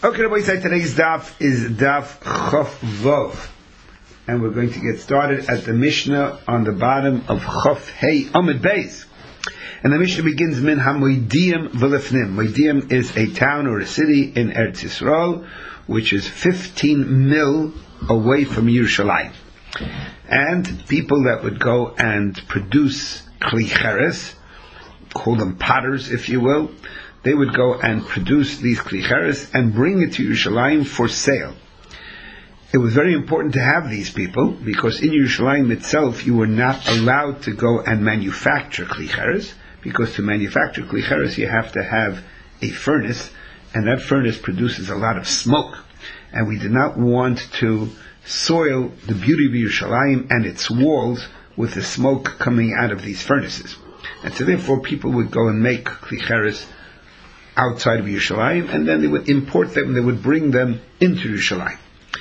Okay, Rabbi Yisai, today's daf is daf Chof Vov. And we're going to get started at the Mishnah on the bottom of Chof Hey Amud Beis. And the Mishnah begins Min HaMoidiim V'Lefnim. Moidiim is a town or a city in Eretz Yisrael, which is 15 mil away from Yerushalayim. And people that would go and produce Kli Cheres, call them potters if you will, they would go and produce these Kli Cheres and bring it to Yerushalayim for sale. It was very important to have these people because in Yerushalayim itself you were not allowed to go and manufacture Kli Cheres, because to manufacture Kli Cheres you have to have a furnace, and that furnace produces a lot of smoke, and we did not want to soil the beauty of Yerushalayim and its walls with the smoke coming out of these furnaces. And so therefore people would go and make Kli Cheres outside of Yerushalayim, and then they would import them, they would bring them into Yerushalayim.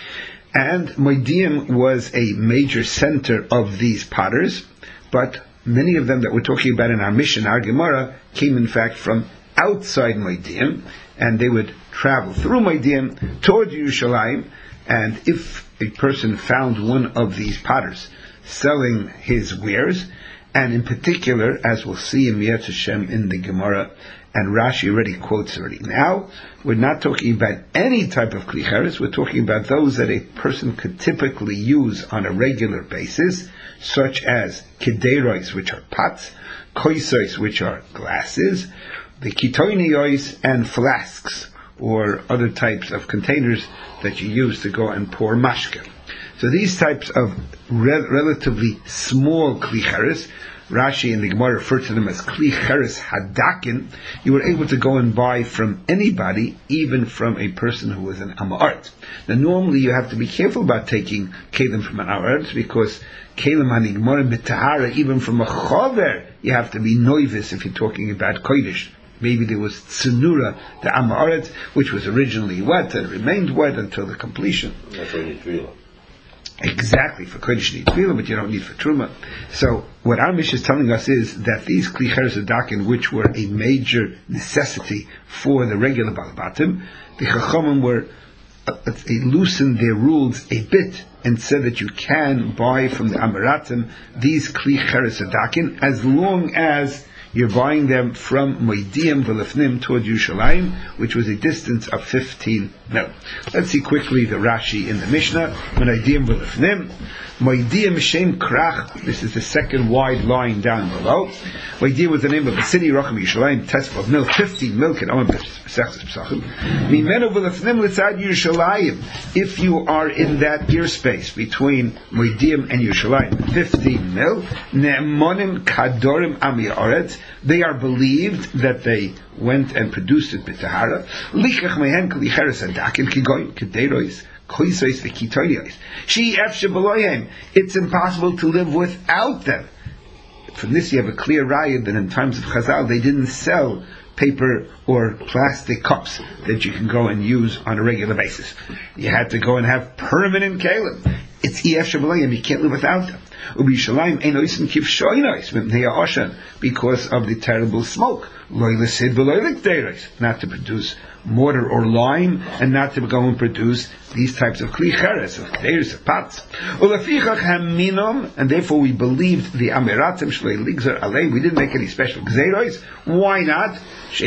And Moidiim was a major center of these potters, but many of them that we're talking about in our Mishnah, our Gemara, came in fact from outside Moidiim, and they would travel through Moidiim toward Yerushalayim, and if a person found one of these potters selling his wares, and in particular, as we'll see in Miyat Hashem in the Gemara, and Rashi already quotes already. Now, we're not talking about any type of Kli Cheres, we're talking about those that a person could typically use on a regular basis, such as Kederois, which are pots, Koisois, which are glasses, the Kitoiniois, and flasks, or other types of containers that you use to go and pour mashke. So these types of relatively small Kli Cheres, Rashi and the Gemara refer to them as Kli Cheres Hadakin, you were able to go and buy from anybody, even from a person who was an Ama'art. Now normally you have to be careful about taking Kelim from an Ama'art, because Kelim HaNigmar B'Tahara, even from a Chover, you have to be novice if you're talking about Kodesh. Maybe there was Tsunura, the Ama'art, which was originally wet and remained wet until the completion. That's what you feel. Exactly, for Kodesh you need Tefillah, but you don't need for Truma. So, what our Mishnah is telling us is that these Kli Cheres Hadakin, which were a major necessity for the regular Balabatim, the Chachamim were, they loosened their rules a bit, and said that you can buy from the Amaratim these Kli Cheres Hadakin, as long as you're buying them from Moidiim V'Lefnim toward Yerushalayim, which was a distance of 15 mil. Let's see quickly the Rashi in the Mishnah. Moidiim V'Lefnim. Moidiim Shem Krach. This is the second wide line down below. Moidiim was the name of the city, Racham Yerushalayim, Tesf of mil, 15 mil. Mimenu V'Lefnim L'tzad Yerushalayim. If you are in that airspace between Moidiim and Yerushalayim, 15 mil, Ne'emonim Kadorim Ami Oretz, they are believed that they went and produced it b'tahara. Lichach mehen Kli Cheres Hadakin kigoyim kederois koisois v'kitoyos. She efshe beloyim. It's impossible to live without them. From this you have a clear raya that in times of Chazal they didn't sell paper or plastic cups that you can go and use on a regular basis. You had to go and have permanent kelim. It's efshe beloyim. You can't live without them. Because of the terrible smoke. Not to produce mortar or lime, and not to go and produce these types of Kli Cheres, of Kederis, of pots. And therefore we believed the Amiratim Shlei Ligzer Alei. We didn't make any special Gzeros. Why not? The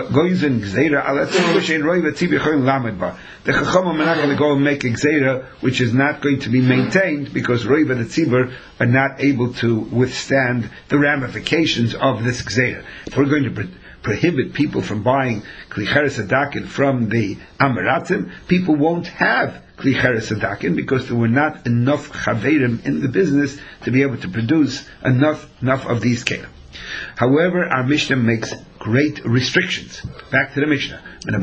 Chachamim are not going to go and make a Gzeira which is not going to be maintained, because Roiva the Tzibur are not able to withstand the ramifications of this Gzeira. If we're going to prohibit people from buying Kli Cheres Hadakin from the Amaratim, people won't have Kli Cheres Hadakin, because there were not enough Chaverim in the business to be able to produce enough of these kelim. However, our Mishnah makes great restrictions. Back to the Mishnah.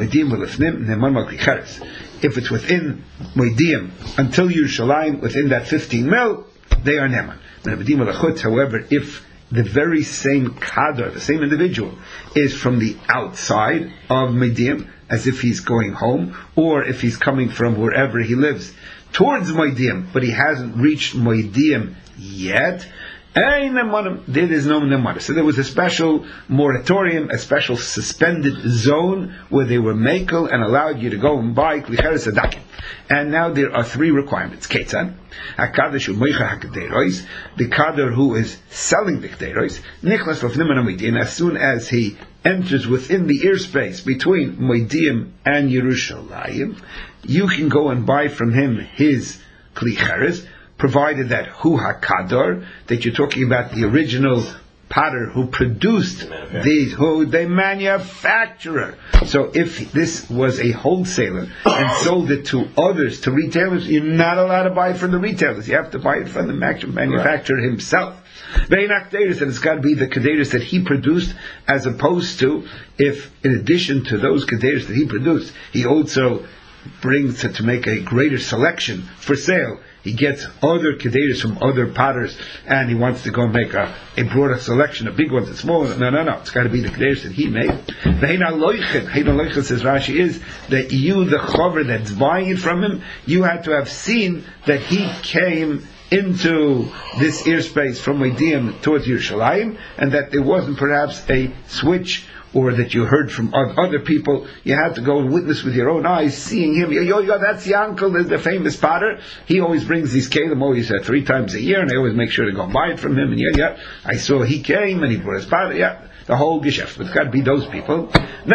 If it's within Moidiim until Yerushalayim, within that 15 mil, they are Neman. However, if the very same kadar, the same individual, is from the outside of Moidiim, as if he's going home, or if he's coming from wherever he lives towards Moidiim, but he hasn't reached Moidiim yet, There is no nemanim. So there was a special moratorium, a special suspended zone where they were makel and allowed you to go and buy klicheres adakim. And now there are three requirements. Ketzan, hakadosh u'moicha hakaderos, the kader who is selling the kaderos, nichlas lefnim moedim. As soon as he enters within the airspace between Moedim and Yerushalayim, you can go and buy from him his klicheres, provided that hu hakadar, that you're talking about the original potter who produced these, who the manufacturer. So if this was a wholesaler and sold it to others, to retailers, you're not allowed to buy it from the retailers. You have to buy it from the manufacturer himself. And it's got to be the kaderis that he produced, as opposed to if, in addition to those kaderis that he produced, he also brings it to make a greater selection for sale. He gets other kedeiros from other potters, and he wants to go and make a broader selection, a big ones and small ones. No. It's got to be the kedeiros that he made. The Heina Loichet, says Rashi, is that you, the chover that's buying it from him, you had to have seen that he came into this airspace from Moedim towards Yerushalayim, and that there wasn't perhaps a switch, or that you heard from other people. You had to go and witness with your own eyes, seeing him. Yo, that's the uncle, the famous potter. He always brings these kelim, always 3 times a year, and I always make sure to go buy it from him. And I saw he came and he brought his potter. The whole geschäft. But it's got to be those people.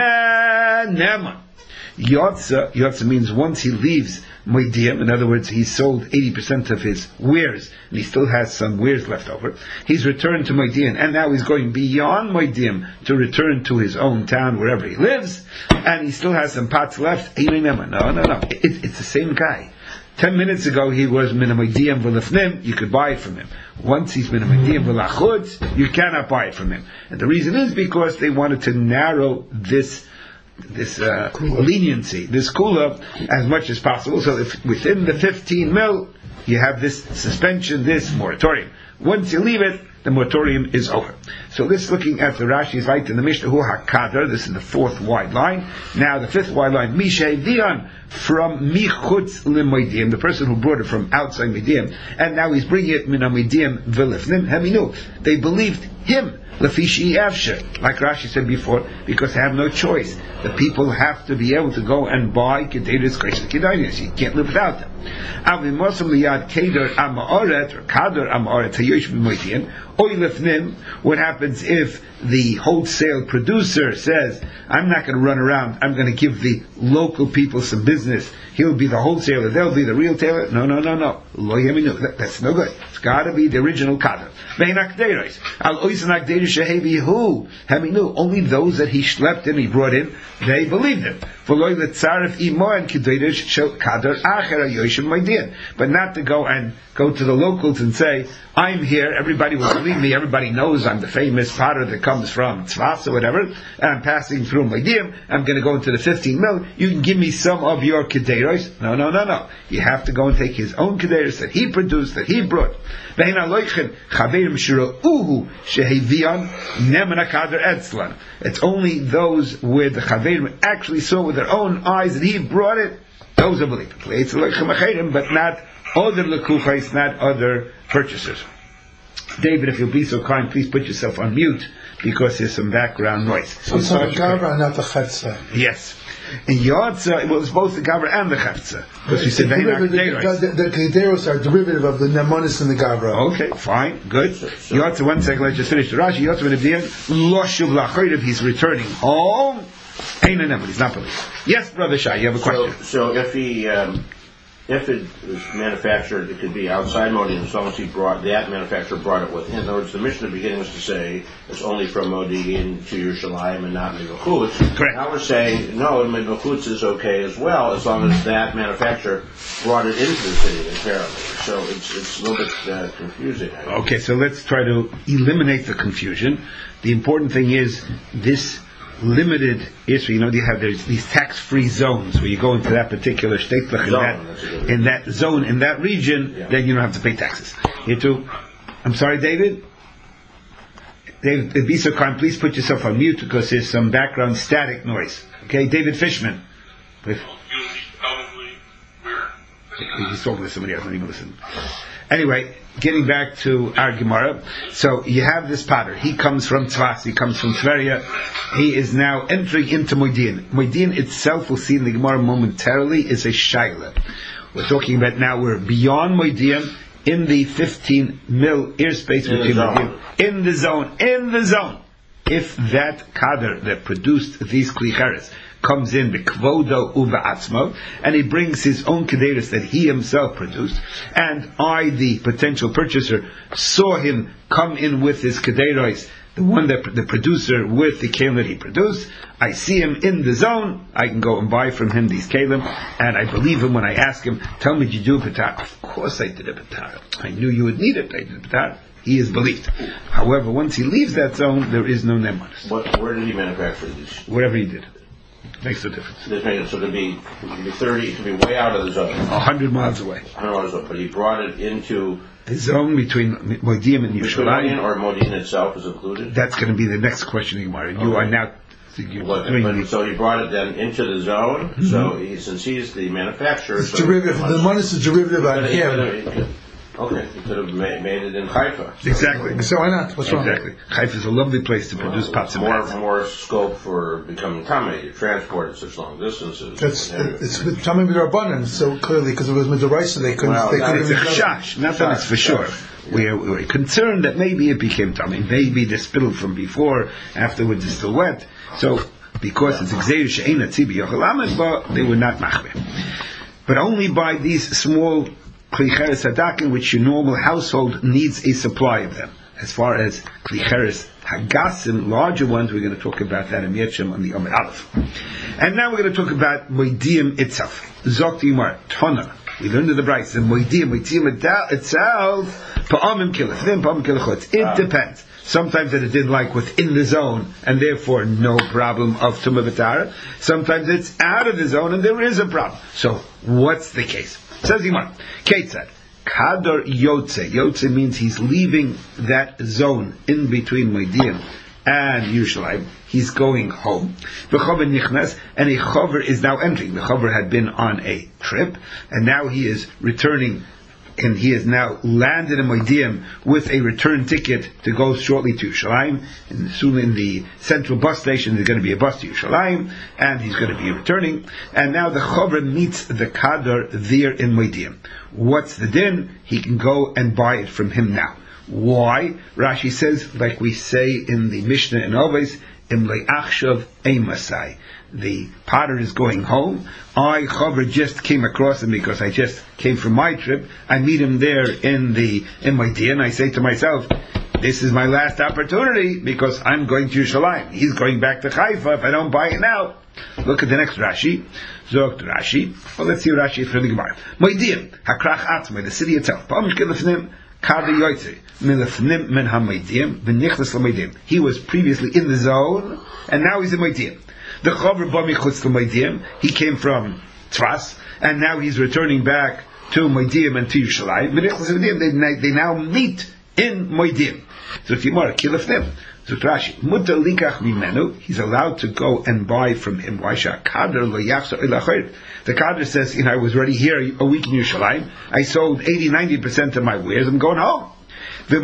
Neman. Yotza means once he leaves Moedim, in other words, he sold 80% of his wares, and he still has some wares left over. He's returned to Moedim, and now he's going beyond Moedim to return to his own town, wherever he lives, and he still has some pots left. No. It's the same guy. 10 minutes ago he was min Moedim v'lefnim, you could buy it from him. Once he's min Moedim v'lachutz, you cannot buy it from him. And the reason is because they wanted to narrow this leniency, this kula, as much as possible. So if within the 15 mil, you have this suspension, this moratorium. Once you leave it, the moratorium is over. So this, looking at the Rashi's right in the Mishnah, hu hakadar, this is the 4th wide line. Now the 5th wide line, mishay dion, from michutz l'moedim, the person who brought it from outside Moedim, and now he's bringing it min Moedim v'lefnim, haminu. They believed him. Lafishi Avsher, like Rashi said before, because they have no choice. The people have to be able to go and buy Kedeiros Kosher Kedainis. You can't live without them. Avimosam liyad Kedar Amaoret, or Kadar Amaoret, Hayosh B'moitian, Oilefnim. What happens if the wholesale producer says, I'm not going to run around, I'm going to give the local people some business. He'll be the wholesaler, they'll be the retailer. No. Lo yaminu. That's no good. It's got to be the original Kadar. Only those that he schlepped in, he brought in, they believed him. But not to go to the locals and say, I'm here, everybody will believe me, everybody knows I'm the famous potter that comes from Tzvas or whatever, and I'm passing through Moedim, I'm going to go into the 15 mil, you can give me some of your kedeiros. No. You have to go and take his own kedeiros that he produced, that he brought. It's only those where the chaverim actually saw with their own eyes that he brought it, those are believed. But not other lekuchais, not other purchasers. David, if you'll be so kind, please put yourself on mute, because there's some background noise. So it's not the gavra and not the chetza. Yes. In Yotza, it was both the gavra and the chetza. Because we said the kedeiros are derivative of the nemanis and the gavra. Okay, fine, good. Yotza, 1 second, let's just finish the Rashi. Yotza ben Abdiyan, loshuv lachoyrev, he's returning home. Ain't an he's not believed. Yes, Brother Shai, you have a question. So if he... if it was manufactured, it could be outside Moedim, as long as that manufacturer brought it with him. In other words, the Mishnah beginning was to say it's only from Moedim to Yerushalayim and not Mibachutz. Correct. Now we're saying, no, Mibachutz is okay as well, as long as that manufacturer brought it into the city, apparently. So it's a little bit confusing. Okay, so let's try to eliminate the confusion. The important thing is this limited issue. You have these tax-free zones where you go into that particular state in that zone, in that region, then you don't have to pay taxes. I'm sorry, David? David, be so kind, please put yourself on mute because there's some background static noise. Okay, David Fishman. You'll be probably where the He's talking to somebody else, not even listening. Anyway, getting back to our Gemara. So you have this potter. He comes from Tzvas. He comes from Tveria. He is now entering into Moedian. Moedian itself, we'll see in the Gemara momentarily, is a shaila. We're talking about now, we're beyond Moedian, in the 15 mil airspace between Moedian. In the zone. If that kader that produced these klicheres comes in b'kvodo uva'atzmo, and he brings his own kederis that he himself produced, and I, the potential purchaser, saw him come in with his kederis, the one that the producer with the kelim that he produced, I see him in the zone, I can go and buy from him these kelim, and I believe him when I ask him, tell me, did you do a patar? Of course I did a patar. I knew you would need it, I did a patar. He is believed. However, once he leaves that zone, there is no nemanis. Where did he manufacture these? Whatever he did. Makes no difference. So it could be 30, it could be way out of the zone. 100 miles away. 100 miles away, but he brought it into... The zone between Moedian and Yerushalayim. Or Moedian itself is included? That's going to be the next question, Gemara. You are now... So he brought it then into the zone, so since he's the manufacturer... It's derivative. The money is a derivative on him. Okay, you could have made it in Haifa. Exactly. So why not? What's wrong? Exactly. Haifa is a lovely place to produce pots and pans. More scope for becoming tamei. You transport it such long distances. It's tamei b'drabbanan. So clearly, because it was midaraisa, they couldn't. It's a chashash. Not that it's for sure. We were concerned that maybe it became tamei. Maybe the spittle from before, afterwards, is still wet. So because it's gzeir she'ein atzibi yochelamed, but they were not machmir. But only by these small klicheres hadakin, which your normal household needs a supply of them. As far as klicheres hagasim, larger ones, we're going to talk about that in Yetchem on the Amid Aleph. And now we're going to talk about Moedium itself. Zok Yimar, Tona. We learned in the Bryce, the Moedium itself, Pa'amim kilachim, Pa'amim kilachotz. It depends. Sometimes that it didn't like within the zone, and therefore no problem of Tumah V'Tara. Sometimes it's out of the zone, and there is a problem. So, what's the case? Says Yimar, Ketzad, Kadar Yotze. Yotze means he's leaving that zone in between Moedian and Yerushalayim. He's going home. V'chover nichnas, and a chover is now entering. The chover had been on a trip, and now he is returning, and he has now landed in Moedian with a return ticket to go shortly to Yerushalayim. And soon in the central bus station, there's going to be a bus to Yerushalayim, and he's going to be returning. And now the chover meets the kadar there in Moedian. What's the din? He can go and buy it from him now. Why? Rashi says, like we say in the Mishnah in Oves, Imlei Achshav Eimasai. The potter is going home. I, chover, just came across him because I just came from my trip. I meet him there in Moedian, and I say to myself, this is my last opportunity because I'm going to Yerushalayim. He's going back to Haifa if I don't buy it now. Look at the next Rashi. Zok Rashi. Well, let's see what Rashi is from the Gemara. Moedian, Hakrach Atzmai, the city itself. He was previously in the zone, and now he's in Moedian. The chover b'michutz to Moedian. He came from Tzvas, and now he's returning back to Moedian and to Yerushalayim. They now meet in Moedian. So Timar kilafnim. So Rashi, mutar likach mimenu. He's allowed to go and buy from him. Why shall kader lo yachzor el achor? The kader says, I was already here a week in Yerushalayim. I sold 80-90% of my wares. I'm going home. So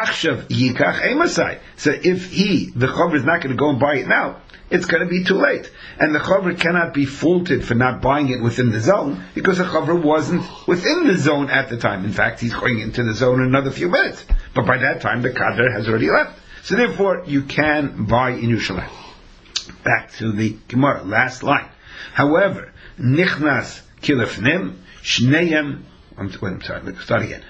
if the chover is not going to go and buy it now, it's going to be too late. And the chover cannot be faulted for not buying it within the zone, because the chover wasn't within the zone at the time. In fact, he's going into the zone in another few minutes. But by that time, the kader has already left. So therefore, you can buy in Yerushalayim. Back to the Gemara, last line. However, nichnas kilafnim, shneim, I'm sorry, let's start again.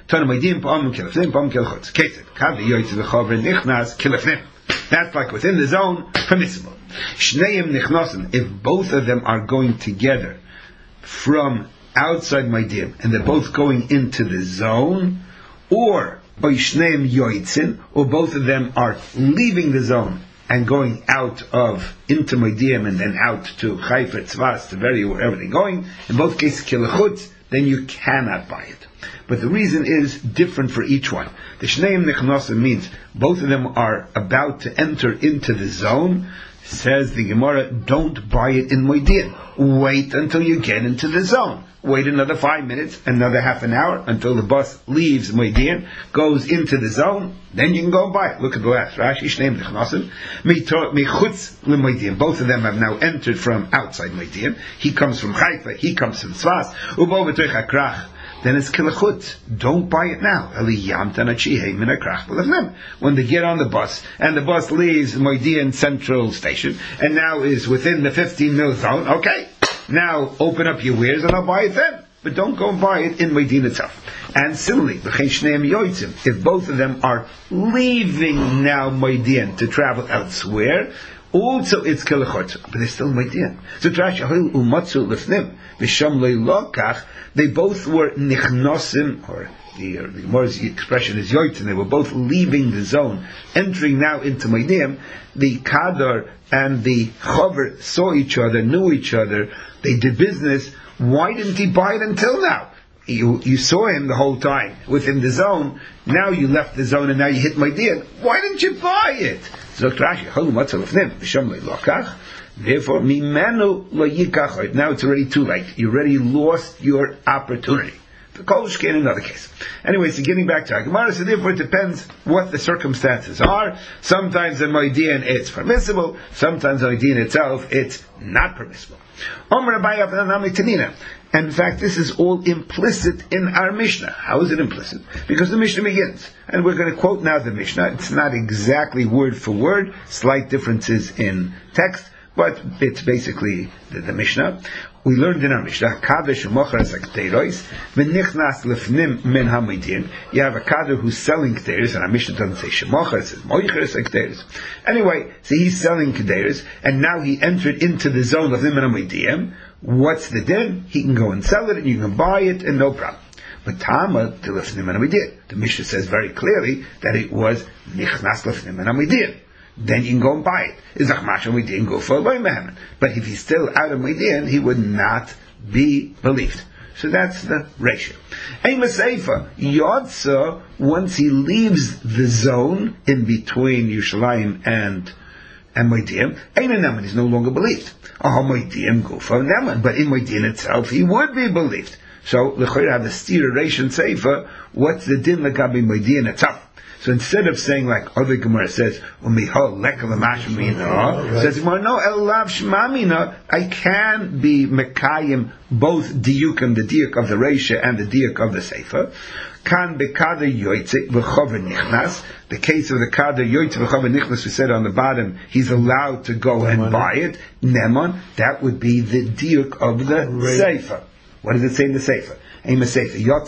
That's like within the zone, permissible. If both of them are going together from outside Moedian, and they're both going into the zone, or both of them are leaving the zone and going out into Moedian and then out to Haifa, Tzvas, to Tveria, wherever they're going, in both cases kilachut, then you cannot buy it. But the reason is different for each one. The shneim nechnosim means both of them are about to enter into the zone. Says the Gemara, don't buy it in Moedin. Wait until you get into the zone. Wait another 5 minutes, another half an hour, until the bus leaves Moedin, goes into the zone, then you can go and buy it. Look at the last. Rashi, Shneim Nechnasim, Mechutz LeMoedin. Both of them have now entered from outside Moedin. He comes from Haifa, he comes from Tzfas. Ubo V'toich HaKrach. Then it's kilachut. Don't buy it now. When they get on the bus, and the bus leaves Moedin Central Station, and now is within the 15-mil zone, okay, now open up your wares and I'll buy it then. But don't go and buy it in Moedin itself. And similarly, if both of them are leaving now Moedin to travel elsewhere, also it's kilachot, but they're still Moedin. So they both were nichnosim, or the Gemara's expression is yoitzin. They were both leaving the zone, entering now into Moedin. The kadar and the chover saw each other, knew each other. They did business. Why didn't he buy it until now? You saw him the whole time within the zone. Now you left the zone and now you hit Moedin. Why didn't you buy it? Therefore, now it's already too late. You already lost your opportunity. The Kolshke in another case. Anyway, so getting back to our Gemara, so therefore it depends what the circumstances are. Sometimes in Moedin it's permissible, sometimes in Moedin itself it's not permissible. And in fact, this is all implicit in our Mishnah. How is it implicit? Because the Mishnah begins, and we're going to quote now the Mishnah. It's not exactly word for word, slight differences in text, but it's basically the Mishnah. We learned in our Mishnah, you have a kader who's selling kederis, and our Mishnah doesn't say shemocher, it says moicher kederis. Anyway, so he's selling kederis, and now he entered into the zone of Niman HaMoediyim. What's the din? He can go and sell it, and you can buy it, and no problem. But Tama, the Mishnah says very clearly that it was nichnas lefnim HaMoediyim. Then you can go and buy it. We didn't go for a loy. But if he's still out of Moedin, he would not be believed. So that's the ratio. Ema Seifa, Yotza, once he leaves the zone in between Yerushalayim and Moedin, Eina Neman, he's no longer believed. Moedin go for Neman, but in Moedin itself, he would be believed. So, l'chayr have the stira Reish Seifa, what's the din l'gabi Moedin itself? So instead of saying like other Gemara says, says Gemara, no, elav shmamina, I can be mekayim both diukim, the diuk of the Reisha and the diuk of the Sefer. Kan bekada yoitzik v'chover nichnas. The case of the kada yoitzik v'chover nichnas, we said on the bottom, he's allowed to go and buy it. Nemon, that would be the diuk of the Sefer. What does it say in the Sefer? I see.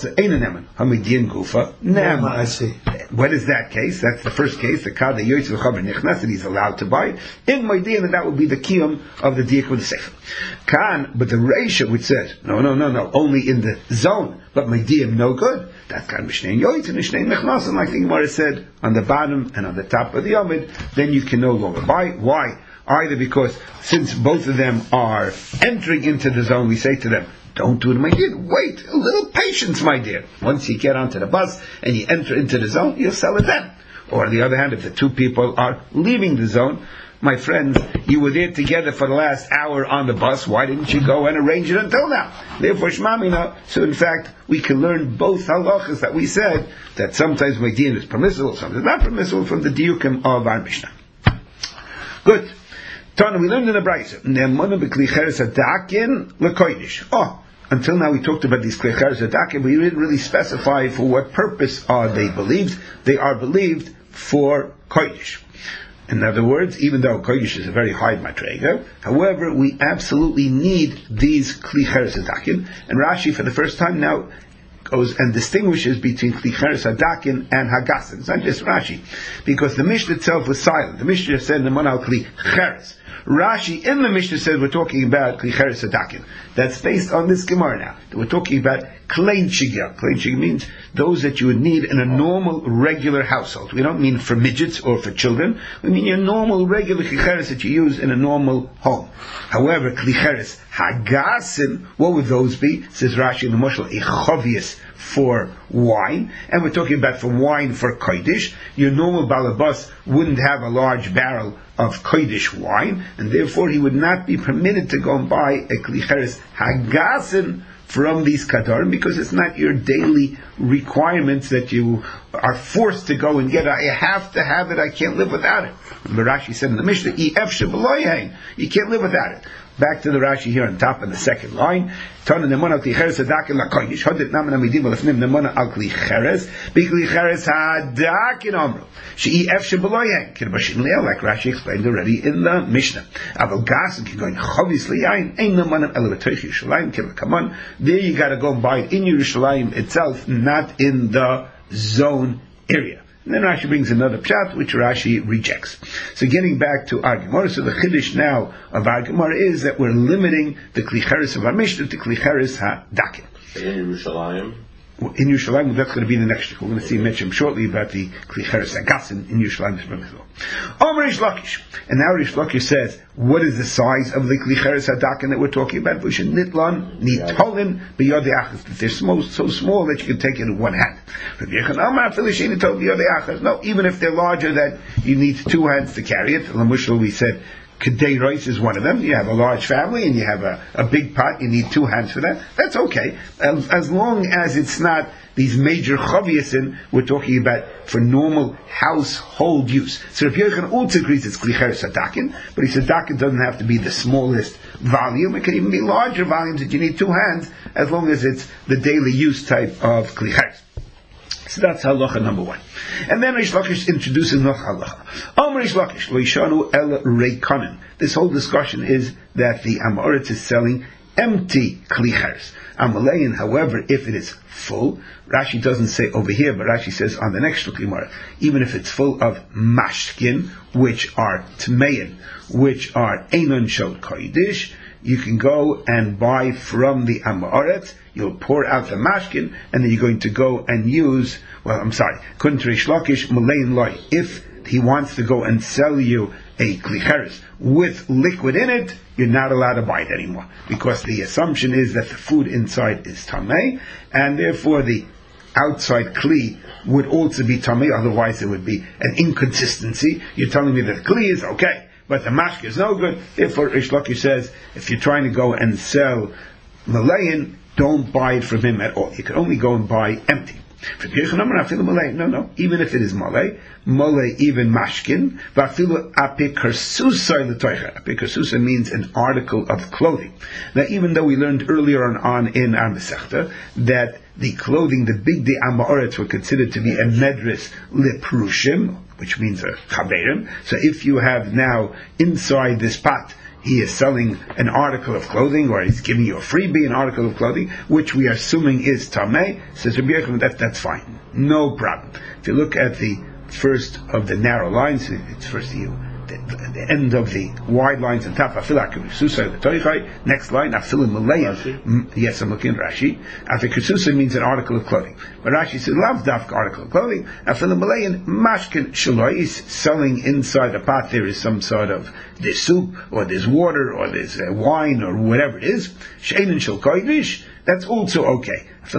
What is that case? That's the first case, the Kada Yoitz V'Chaber Nichnas, that he's allowed to buy it. In Moedin, and that would be the Kiyum of the Diak with the Sefer. But the Reisha which says, no, only in the zone, but Moedin no good. That's kind of Mishnei Yoitz and Mishnei Nichnas, and like the Gemara said, on the bottom and on the top of the Yomid, then you can no longer buy it. Why? Either because, since both of them are entering into the zone, we say to them, don't do it, my dear. Wait, a little patience, my dear. Once you get onto the bus and you enter into the zone, you'll sell it then. Or on the other hand, if the two people are leaving the zone, my friends, you were there together for the last hour on the bus, why didn't you go and arrange it until now? Therefore, shmamina. So in fact, we can learn both halachas that we said, that sometimes Moedin is permissible, sometimes not permissible, from the diukim of our Mishnah. Good. Tana, we learned in the Brayso, ne'emana b'kli cheres hadakin l'koydish. Until now we talked about these kli cheres hadakin, but we didn't really specify for what purpose are they believed. They are believed for koydish. In other words, even though koydish is a very high madrega, however, we absolutely need these kli cheres hadakin. And Rashi, for the first time now, goes and distinguishes between kli cheres hadakin and hagasim. It's not just Rashi, because the Mishnah itself was silent. The Mishnah said ne'emana al kli cheres. Rashi in the Mishnah says we're talking about kli cheres hadakin. That's based on this Gemara now. We're talking about klein shigya. Klein shigya means those that you would need in a normal, regular household. We don't mean for midgets or for children. We mean your normal, regular kli cheres that you use in a normal home. However, kli cheres hagasim, what would those be? Says Rashi in the Moshel, a chovius for wine, and we're talking about for wine for kodesh. Your normal balabas wouldn't have a large barrel of Kodesh wine, and therefore he would not be permitted to go and buy a Kli Cheres Hagasin from these Kadarim, because it's not your daily requirements that you are forced to go and get. I have to have it, I can't live without it. Rashi said in the Mishnah, you can't live without it. Back to the Rashi here on top of the second line. Like Rashi explained already in the Mishnah. There you got to go and buy it in Yerushalayim itself, not in the zone area. And then Rashi brings another pshat, which Rashi rejects. So getting back to our Gemara, so the chiddush now of our Gemara is that we're limiting the Kli Cheres of our Mishnah to Kli Cheres HaDakin. In Yerushalayim? In Yerushalayim, that's going to be the next. We're going to see mentioned shortly about the Kli Cheres HaGasin in Yerushalayim as well. Omer Rish Lakish. And now Rish Lakish says, what is the size of the Kli Cheres HaDakin that we're talking about? Nitlan, Nitolin, B'yodei Achas. They're so small that you can take it in one hand. No, even if they're larger, that you need two hands to carry it. Lamushal, we said, Kedei rice is one of them. You have a large family and you have a big pot, you need two hands for that. That's okay. As long as it's not these major chaviyasin we're talking about for normal household use. So Rabbi Yochanan also agrees it's Kli Cheres HaDakin, but he says Dakin doesn't have to be the smallest volume. It can even be larger volumes that you need two hands, as long as it's the daily use type of Kli Cheres. So that's halacha number one. And then Rish Lakish introduces noch halacha. Rish Lakish, lo yishanu el reikanim. This whole discussion is that the Amoritz is selling empty Kli Cheres. Amalein, however, if it is full, Rashi doesn't say over here, but Rashi says on the next Gemara, even if it's full of mashkin, which are tmein, which are einon shel kodesh, you can go and buy from the Amoritz. You'll pour out the mashkin, and then you're going to go and use, according to Rish Lakish, Malayin Loi, if he wants to go and sell you a Kli Cheres with liquid in it, you're not allowed to buy it anymore. Because the assumption is that the food inside is tamei, and therefore the outside Kli would also be tamei, otherwise there would be an inconsistency. You're telling me that the Kli is okay, but the mashkin is no good. Therefore, Rish Lakish says, if you're trying to go and sell Malayin, don't buy it from him at all. You can only go and buy empty. No, even if it is mole, even mashkin, apikarsusa means an article of clothing. Now, even though we learned earlier on in our Masechta that the clothing, the big de Amoritz, were considered to be a medris leprushim, which means a chaberim. So if you have now inside this pot, he is selling an article of clothing, or he's giving you a freebie, an article of clothing, which we are assuming is tamei, says Rabbi Yochanan, that's fine. No problem. If you look at the first of the narrow lines, it's first the end of the wide lines on top, next line, yes, I'm looking at Rashi. Afikususa means an article of clothing. But Rashi says, lav dafka article of clothing. Mashkin shaloi is selling inside the pot, there is some sort of, there's soup, or there's water, or there's wine, or whatever it is. Sheinin shel kodesh, that's also okay. But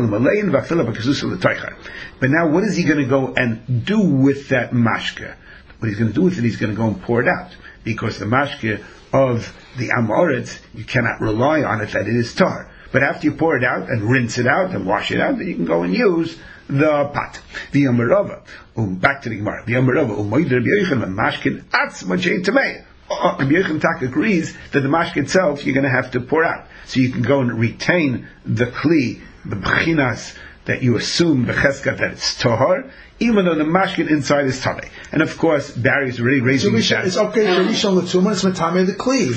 now what is he going to go and do with that mashke? What he's going to do with it, he's going to go and pour it out. Because the mashke of the Amoritz, you cannot rely on it that it is tar. But after you pour it out and rinse it out and wash it out, then you can go and use the pot. The Amarava, back to the Gemara. The Amarava, Rabbi Yochanan, mashkin atzma jay tamei. Rabbi Yochanan Tak agrees that the mashke itself you're going to have to pour out. So you can go and retain the kli, the b'chinas, that you assume the cheskat that it's tohar, even though the mashkin inside is tamei. And of course, Barry is already raising the shadow. It's okay for Rishon L'Tumah, it's Matame the Kli.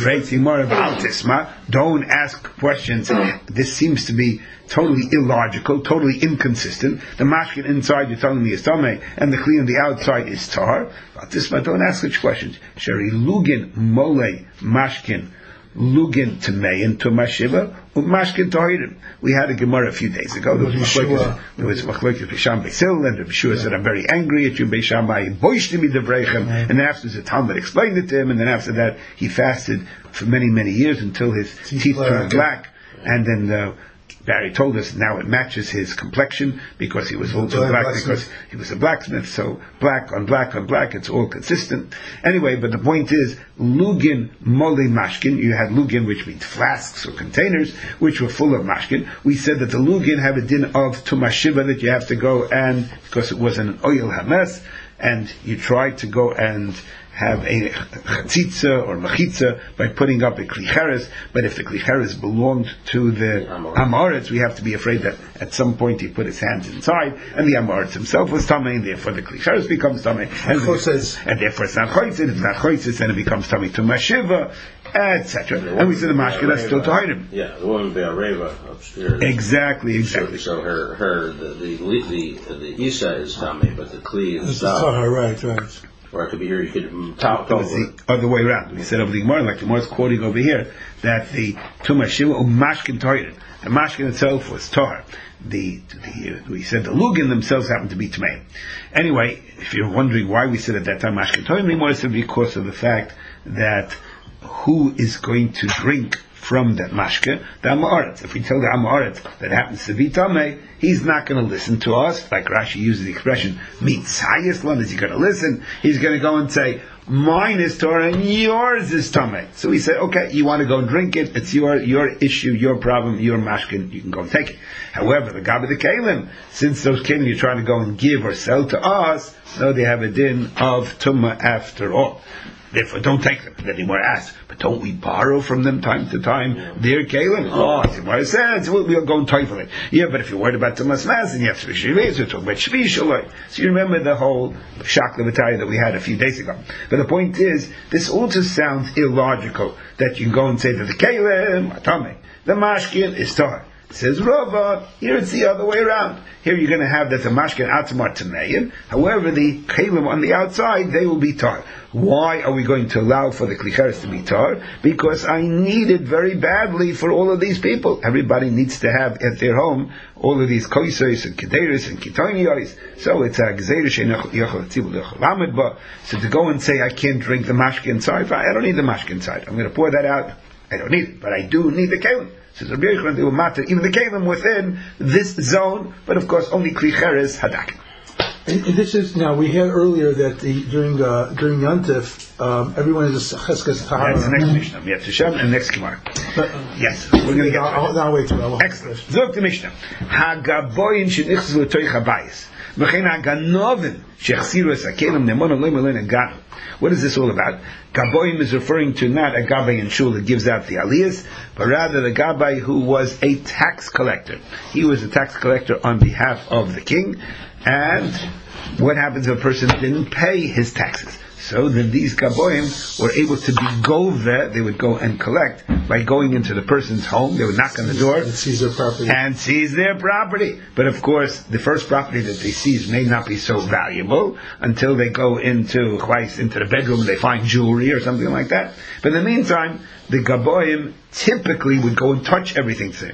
Don't ask questions. This seems to be totally illogical, totally inconsistent. The mashkin inside you're telling me is tamei, and the Kli on the outside is tahar. Don't ask such questions. Sheri lugin mole mashkin. Lugin Tamein to Mashiva, Mashkin Tahirim. We had a Gemara a few days ago. There was Machlokes Bisham Beisil, and Rabbi Shua said, I'm very angry at you, Beishamai, Boishtimi Devrechem. And then afterwards the Talmud explained it to him, and then after that he fasted for many, many years until his teeth turned black. And then Barry told us now it matches his complexion because he was also black, because he was a blacksmith, so black on black on black, it's all consistent. Anyway, but the point is, Lugin Mole Mashkin, you had Lugin, which means flasks or containers, which were full of Mashkin. We said that the Lugin have a din of Tumashiva, that you have to go and, because it was an oil hames, and you tried to go and have a chatzitza or machitza by putting up a klicheres, but if the klicheres belonged to the Amoritz, we have to be afraid that at some point he put his hands inside, and the Amoritz himself was tamei, and therefore the klicheres becomes tamei, and therefore it's not choitzit. If it's not choitzit, then it becomes tamei to mashiva, etc. And we said the mashka, that's still to hide him. Yeah, the woman Be'areva upstairs. Exactly. So the Isa is tamei, but the kli is Tahar, right. Or it could be here, you could talk over the other way around. We said over the Gemara, like the Gemara is quoting over here, that the Tumah Shiva Mashkin Toirin, the Mashkin itself was Tar. We said the Lugin themselves happened to be Tmei. Anyway, if you're wondering why we said at that time Mashkin Toirin, the Gemara said because of the fact that who is going to drink from that mashke, the Amoritz. If we tell the Amoritz that happens to be Tamei, he's not going to listen to us. Like Rashi uses the expression, Mitzayis Lon, is he going to listen? He's going to go and say, mine is Torah and yours is Tamei. So we say, okay, you want to go drink it, it's your issue, your problem, your mashkin, you can go and take it. However, the Gab of the Kalim, since those Kalim you're trying to go and give or sell to us, no, they have a din of Tumah after all. Therefore, don't take them. Then Gemara asks, but don't we borrow from them time to time? Their Kalim? Oh, Gemara says, we'll go and toifel it. Yeah, but if you're worried about Tumas Maz, then you have to be talk about Shvi Shaloi. So you remember the whole Shakla V'Taya that we had a few days ago. But the point is, this also sounds illogical, that you can go and say that the Kalim, Atame, the Mashkin is Tar. Says Rava, here it's the other way around. Here you're going to have that the mashkin atzmar tameim. However, the kalim on the outside, they will be tar. Why are we going to allow for the klicheres to be tar? Because I need it very badly for all of these people. Everybody needs to have at their home all of these koisos and kederis and kitonios. So it's a gzeirish yochel tzibul yochel lamed ba. So to go and say I can't drink the mashkin inside, I don't need the mashkin inside. I'm going to pour that out. I don't need it, but I do need the kalim. So Rabbi Yochanan, they will matter even the kalim within this zone, but of course only klicheres hadakim. And this is now we heard earlier that during Yantif, everyone is a cheskes tahara. That's the next Mishnah. We have to Shem and next Gemara. Yes, we're going to get. I'll wait till excellent. Zok the Mishnah. Hagaboyin shenichzu toich habayis. V'chein haganovin shechsiru es hakelim nemon olim olim ganu. What is this all about? Gaboim is referring to not a Gabbai in Shul that gives out the aliyahs, but rather the Gabbai who was a tax collector. He was a tax collector on behalf of the king, and what happens if a person didn't pay his taxes? So then these Gaboim were able to be goveh, they would go and collect by going into the person's home, they would knock on the door and seize their property. But of course, the first property that they seize may not be so valuable until they go into the bedroom and they find jewelry or something like that. But in the meantime, the Gaboim typically would go and touch everything, say,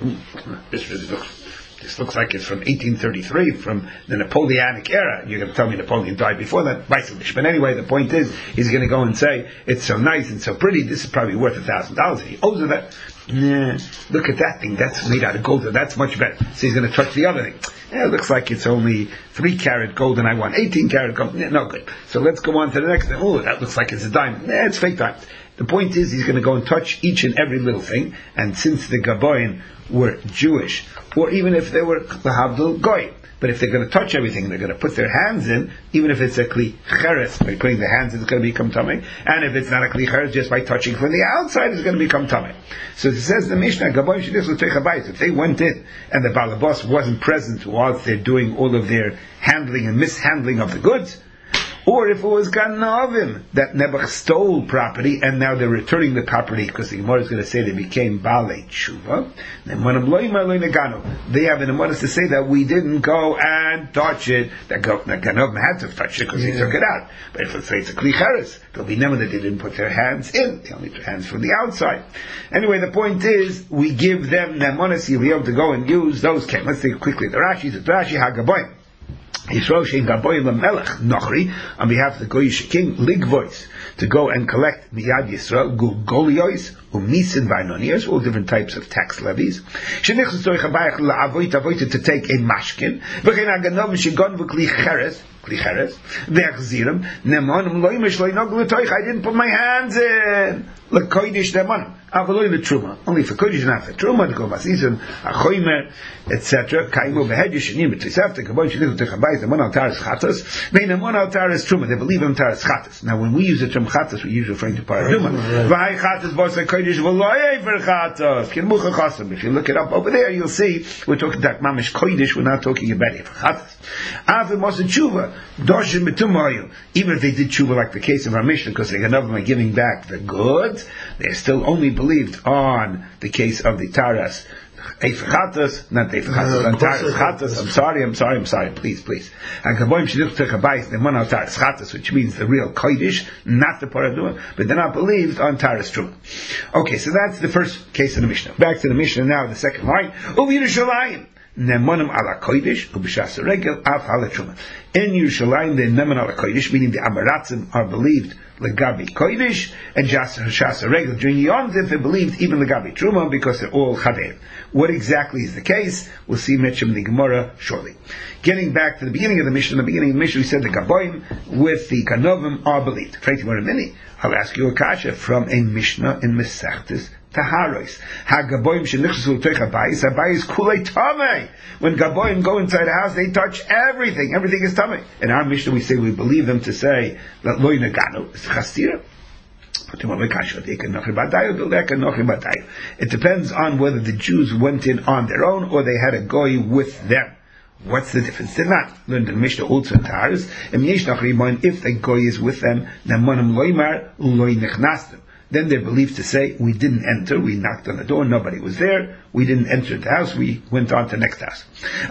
this looks like it's from 1833, from the Napoleonic era. You're going to tell me Napoleon died before that? But anyway, the point is, he's going to go and say, it's so nice and so pretty, this is probably worth $1,000. He owes her that. Nah, look at that thing, that's made out of gold, that's much better. So he's going to touch the other thing. It looks like it's only 3 karat gold and I want 18 karat gold. No good. So let's go on to the next thing. Oh, that looks like it's a diamond. It's fake diamond. The point is, he's going to go and touch each and every little thing, and since the Gaboim were Jewish, or even if they were Lahavdil Goy, but if they're going to touch everything, they're going to put their hands in, even if it's a Kli Cheres, by putting the hands in, it's going to become Tamei, and if it's not a Kli Cheres, just by touching from the outside, it's going to become Tamei. So it says in the Mishnah, Gaboim Shedis L'Tei Chabayis, if they went in, and the Balabos wasn't present whilst they're doing all of their handling and mishandling of the goods, or if it was Ganavim, that Nebuch stole property, and now they're returning the property, because the Gemara is going to say they became Balei Tshuva, they have in the Gemara to say that we didn't go and touch it, that Ganavim had to touch it, because he took it out. But if let's say it's a Kli Cheres, there'll be never that they didn't put their hands in, they only put hands from the outside. Anyway, the point is, we give them Nemonas Yiliyov to go and use those. Let's take quickly the Rashi, Hagaboim. Yisrael shein gaboy lemelech nochri, on behalf of the Goyish king, ligvois, to go and collect miyad Yisrael gulgoliois umisin vainonios, all different types of tax levies. Shenichus toich habayach la'avoit to take a mashkin. V'chein haganov shegon v'kli cheres ve'achzirim nemonim loimish loinoglu toich. I didn't put my hands in lekoidish nemonim. Avaloi letruma, only for kodesh, not for truma. To go masizim achoimer, etc. Kaimu behed yishanim b'trisafte kabon shenichus toich habayach nemon al taras chatos ve'nemon al taras truma. They believe in taras chatos. Now, when we use the term chatos, we usually referring to paraduma. V'hai chatos b'osei kodesh v'loyei ver chatos. Kinmucha chasom. If you look it up over there, you'll see we're talking about mamish kodesh. We're not talking about it for chatos. Avim moshe tshuva doshim betumayu. Even if they did tshuva, like the case of our Mishnah, because the Ganovim are giving back the goods, they're still only believed on the case of the taras. Eifachatas, not Eifachatas, on taras chatas. I'm sorry. Please. And kaboim shenichus toich habayis nemon al taras chatas, which means the real kodesh, not the paraduma, but they're not believed on taras truma. Okay, so that's the first case of the Mishnah. Back to the Mishnah now, the second line. Uvi Yerushalayim. Nemonim ala kodesh ubishas regel af ala truma. In Yerushalayim, the nemon ala kodesh, meaning the Amaratzim are believed legabi kodesh, and shas regel during Yom Tov they believed even legabi truma because they're all chaveim. What exactly is the case? We'll see Mitchum in the Gemara shortly. Getting back to the beginning of the Mishnah, we said the Gaboim with the Kanovim are believed. I'll ask you a kasha from a Mishnah in Mesechtes Taharos. Hagaboim shenichsu toich habayis kulei tamei. When Gaboim go inside a house, they touch everything. Everything is tamei. In our Mishnah, we say we believe them to say that lo nagano is chastira. It depends on whether the Jews went in on their own or they had a goy with them. What's the difference? They're not. Learned the Mishnah also in Taharos. If the goy is with them, then they're believed to say, we didn't enter, we knocked on the door, nobody was there, we didn't enter the house, we went on to the next house.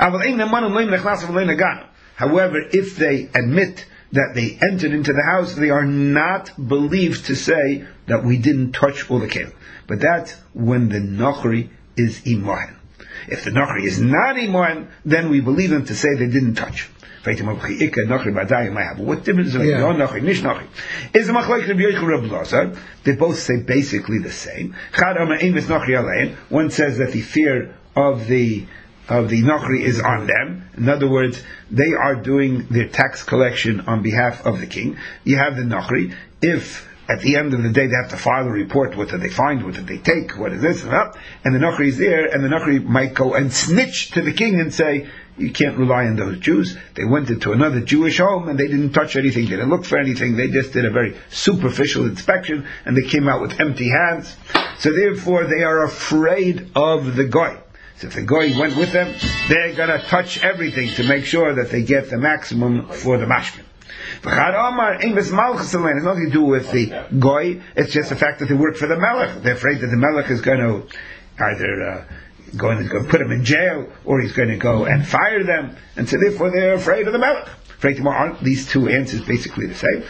However, if they admit that they entered into the house, they are not believed to say that we didn't touch all the kelim. But that's when the Nochri is Imohen. If the Nochri is not Imohen, then we believe them to say they didn't touch. What difference does it make? Nochri, Nish Nochri. Is the Machlokes Rabbi Yochanan Rabbi Elazar? They both say basically the same. One says that the fear of the Nochri is on them. In other words, they are doing their tax collection on behalf of the king. You have the Nochri. If at the end of the day they have to file a report, what did they find, what did they take, what is this, and the Nochri is there, and the Nochri might go and snitch to the king and say, you can't rely on those Jews. They went into another Jewish home and they didn't touch anything, they didn't look for anything, they just did a very superficial inspection and they came out with empty hands. So therefore they are afraid of the Goy. So if the Goy went with them, they're going to touch everything to make sure that they get the maximum for the mashkin. It's nothing to do with the Goy, it's just the fact that they work for the Melech. They're afraid that the Melech is going to either going to put them in jail, or he's going to go and fire them, and so therefore they're afraid of the Melech. Aren't these two answers basically the same?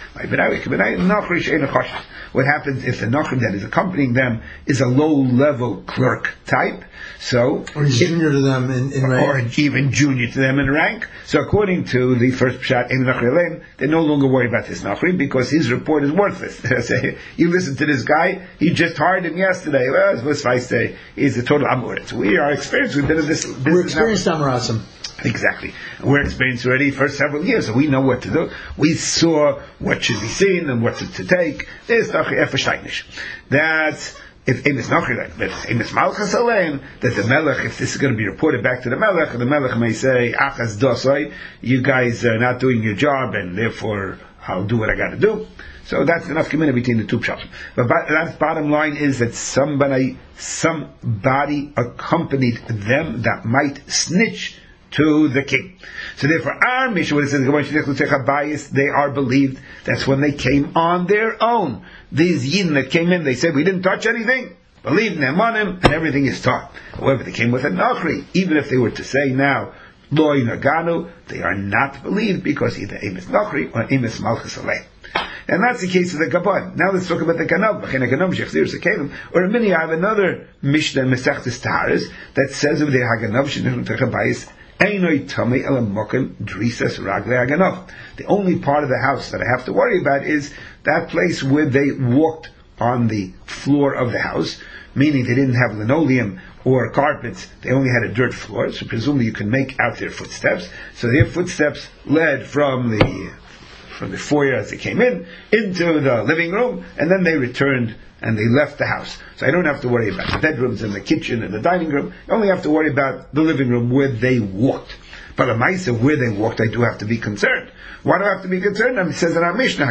What happens if the Nochri that is accompanying them is a low-level clerk type? Or junior to them in rank. Or even junior to them in rank. So according to the first Pshat, they no longer worry about this Nochri because his report is worthless. They say, you listen to this guy, he just hired him yesterday. Well, what's I say? He's a total amorit. We are experienced. We've been in this. We're experienced Amarasim. Exactly. We're experienced already for several years, so we know what to do. We saw what should be seen and what to take. There's that's if Emes Nochri, but Emes Malchus Alein, that the Melech, if this is going to be reported back to the Melech may say, Achas Dosai, you guys are not doing your job, and therefore I'll do what I got to do. So that's enough community between the two pshatim. But that's bottom line is that somebody accompanied them that might snitch to the king. So therefore, our Mishnah, when it says they are believed, that's when they came on their own. These Yidden that came in, they said, we didn't touch anything. Believe Ne'emanim, and everything is taught. However, they came with a Nochri. Even if they were to say now, Loi Naganu, they are not believed because either Emes Nochri or Emes Malchus Alei. And that's the case of the Gaboim. Now let's talk about the Ganav. Or I have another Mishnah in Mesechtes Taharos that says of the Haganav The only part of the house that I have to worry about is that place where they walked on the floor of the house, meaning they didn't have linoleum or carpets, they only had a dirt floor, so presumably you can make out their footsteps. So their footsteps led from the foyer as they came in, into the living room, and then they returned and they left the house. So I don't have to worry about the bedrooms and the kitchen and the dining room. I only have to worry about the living room where they walked. But the Maisa, where they walked, I do have to be concerned. Why do I have to be concerned? It says in our Mishnah,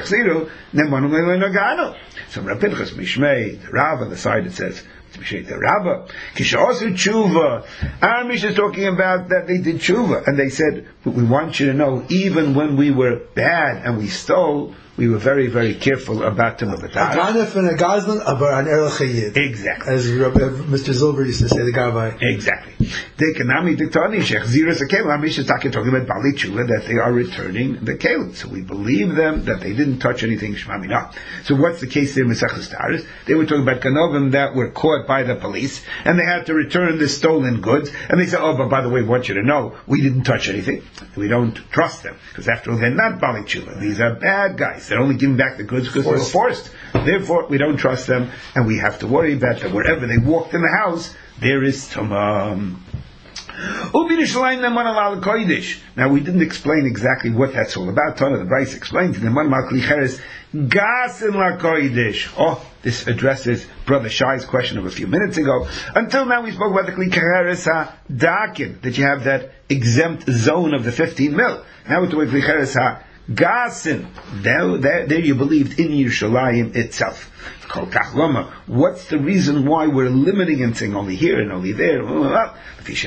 so Rav Pinchas Mishmei, the Rav on the side, it says, the Rabbah, our Mishnah is talking about that they did tshuva, and they said, but we want you to know, even when we were bad and we stole, we were very, very careful about Tumah B'Tahara. A ganef and a gazlan, but an erlich hayid. Exactly. As Mr. Zilber used to say, the Gavai. Exactly. Dekanami diktani shech ziras akelim. Our Mishnah is talking about Bali Tshuva, that they are returning the kelim. So we believe them that they didn't touch anything shmamina. So what's the case there in Mesechus Taharos? They were talking about Ganovim that were caught by the police, and they had to return the stolen goods, and they said, oh, but by the way, we want you to know, we didn't touch anything. We don't trust them, because after all, they're not Bali Tshuva. These are bad guys. They're only giving back the goods because they were forced. Therefore, we don't trust them, and we have to worry about that wherever they walked in the house, there is Tumah. Now, we didn't explain exactly what that's all about. Tana the Bryce explained to them. Oh, this addresses Brother Shai's question of a few minutes ago. Until now, we spoke about the Kli Keheres HaDakin, that you have that exempt zone of the 15 mil. Now we're talking Kli Keheres HaGasin. There you believed in Yerushalayim itself. What's the reason why we're limiting and saying only here and only there? Like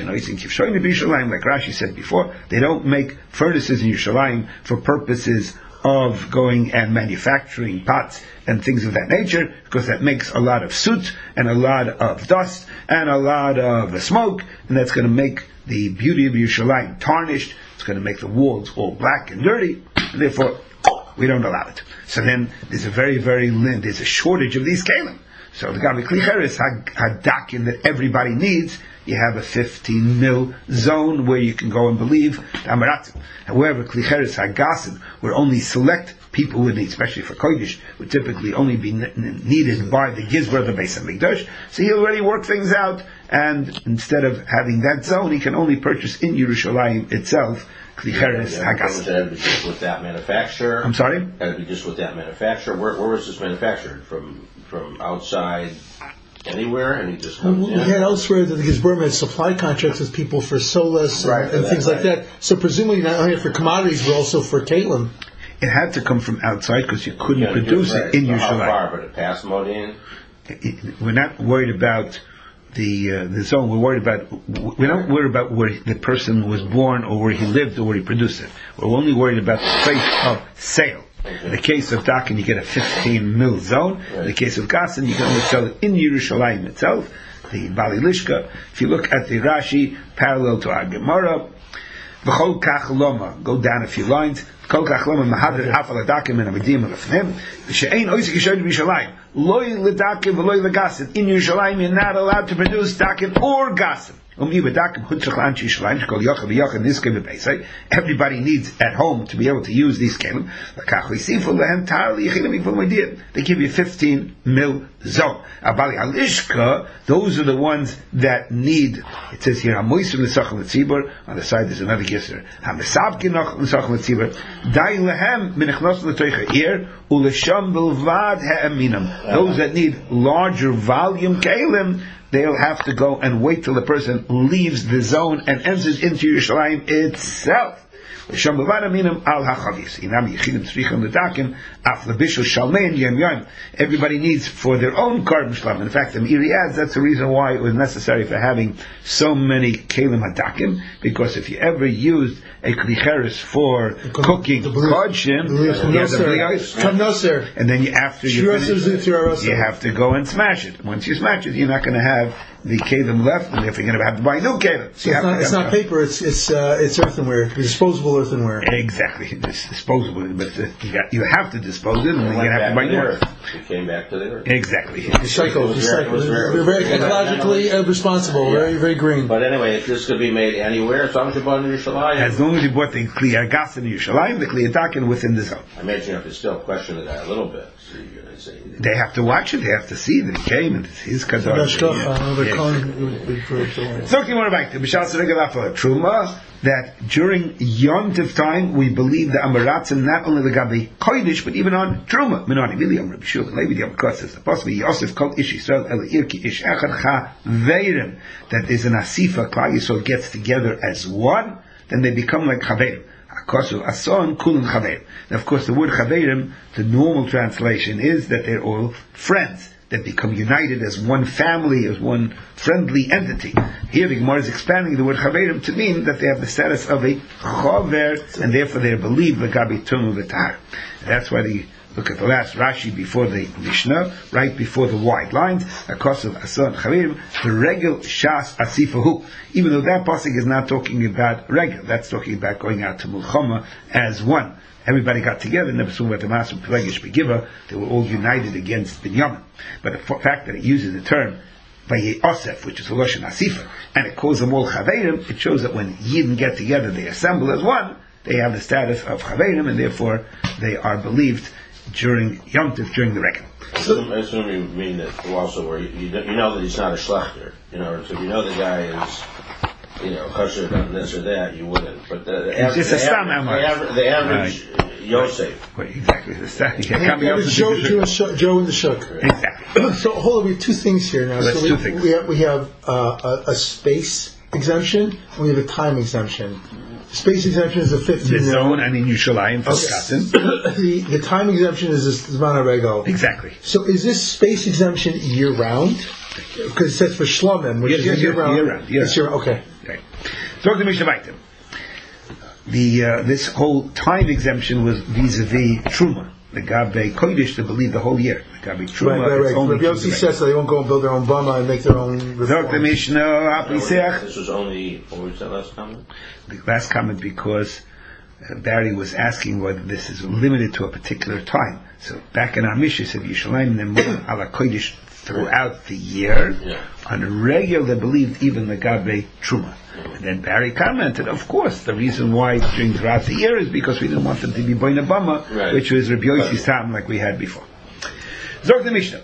Rashi said before, they don't make furnaces in Yerushalayim for purposes of going and manufacturing pots and things of that nature, because that makes a lot of soot and a lot of dust and a lot of smoke, and that's going to make the beauty of Yerushalayim tarnished. It's going to make the walls all black and dirty, and therefore we don't allow it. So then there's there's a shortage of these kelim. So the Gabi Kli Keheres HaDakin that everybody needs, you have a 15 mil zone where you can go and believe the Amaratim. However, Kli Keheres HaGasin, where only select people would need, especially for Kodesh, would typically only be needed by the Gizbar of the Beis HaMikdash. So he'll already work things out, and instead of having that zone, he can only purchase in Yerushalayim itself Kli Keheres HaGasin. That would be just with that manufacturer. I'm sorry? That would be just with that manufacturer. Where was this manufactured? From outside anywhere, and he just comes in? We had elsewhere that the Gizburim had supply contracts with people for solas and things like that. So presumably not only for commodities, but also for kalim. It had to come from outside because you couldn't produce it in Yerushalayim. How far, but it passed Modi'in? We're not worried about the zone. We're not worried about where the person was born or where he lived or where he produced it. We're only worried about the place of sale. In the case of Dakin, you get a 15 mil zone. In the case of Gasan, you can only sell it in Yerushalayim itself, the Bali Lishka. If you look at the Rashi, parallel to our Gemara, V'chol kach loma, go down a few lines. V'chol kach loma mahadr afal adakim and amidim elefnim. V'she'ein oisik yishoyd b'Yerushalayim. Loi l'dakim v'loi l'gasim. In Yerushalayim, you're not allowed to produce dakim or gasim. Everybody needs at home to be able to use these kelim. They give you 15 mil zone. Those are the ones that need. It says here, on the side there's another gister. Those that need larger volume kelim, they'll have to go and wait till the person leaves the zone and enters into Yerushalayim itself. Everybody needs for their own carbon shlam. In fact, the Meiri adds that's the reason why it was necessary for having so many kelim hadakim, because if you ever used a Kli Keheres for cooking kodshim, and then after you finish, you have to go and smash it. Once you smash it, you're not going to have the kelim left, and if you're going to have to buy new kelim. So it's not paper; it's earthenware, disposable earthenware. Exactly, it's disposable, but you have to dispose it, and then you have to buy new. It came back to the earth. Exactly. Recycled. They're very ecologically responsible. Very, very green. But anyway, this could be made anywhere as long as you bought in Yerushalayim. As long as you bought the Kli Agas in Yerushalayim, the Kli Adakin within the zone. I imagine you have to still question the guy a little bit. So they have to watch it. They have to see that he came and it's his kadar. So you want to back to B'shas Regel Afal Truma that during Yom Tov time we believe the Amaratzim not only the Gabi Kodesh but even on Truma. Minani Mili Amr B'Shul Levi Yom Kotzes the possibly Yosef Kol Ish Yisrael El Irki Ish Echad Cha Veirim that there's an Asifa Klal Yisrael gets together as one, then they become like Chaverim. Now, of course, the word Chaverim, the normal translation is that they're all friends that become united as one family, as one friendly entity. Here, the Gemara is expanding the word Chaverim to mean that they have the status of a Chaver, and therefore they are believed Gabi Tumu V'Tar. That's why they look at the last Rashi before the Mishnah, right before the wide lines, because of Ason Chaverim, the Regel Shas Asifahu. Even though that pasuk is not talking about Regel, that's talking about going out to Mulchama as one. Everybody got together, never saw what the Master Pelegish Begiva, they were all united against Binyamin. But the fact that it uses the term Vaye Osef, which is a Lashon Asifa, and it calls them all Chaverim, it shows that when Yidden get together, they assemble as one, they have the status of Chaverim, and therefore they are believed during Yom Tov, during the Reckon. I assume you mean that also where you know that he's not a shlechter. So if you know the guy is, kosher on this or that, you wouldn't. But the average Yosef. Right, exactly. Joe in the Shuk. Exactly. So hold on, we have two things here now. So two things. We have a space exemption, and we have a time exemption. Space exemption is a 15 the zone and in Yerushalayim for Skatin. The time exemption is the Zman HaRegel. Exactly. So is this space exemption year round? Because it says for Shlomim, which is year round. It's year round. Okay. Talk to Mishnah Baitim. This whole time exemption was vis-a-vis Truma. The Gabe Kodesh to believe the whole year. The Gabe Truma. Right. Rabbi Yossi says so they won't go and build their own bama and make their own. Dr. Mishnah, this was only, what was that last comment? The last comment because Barry was asking whether this is limited to a particular time. So back in our Mishnah said Yerushalayim Nemur ala Kodesh throughout the year. Yeah. On regular they believed even the Gabe Truma. And then Barry commented, of course, the reason why during throughout the year is because we didn't want them to be Boina Bama, right, which was Rabbi Yossi's time like we had before. Zog the Mishnah.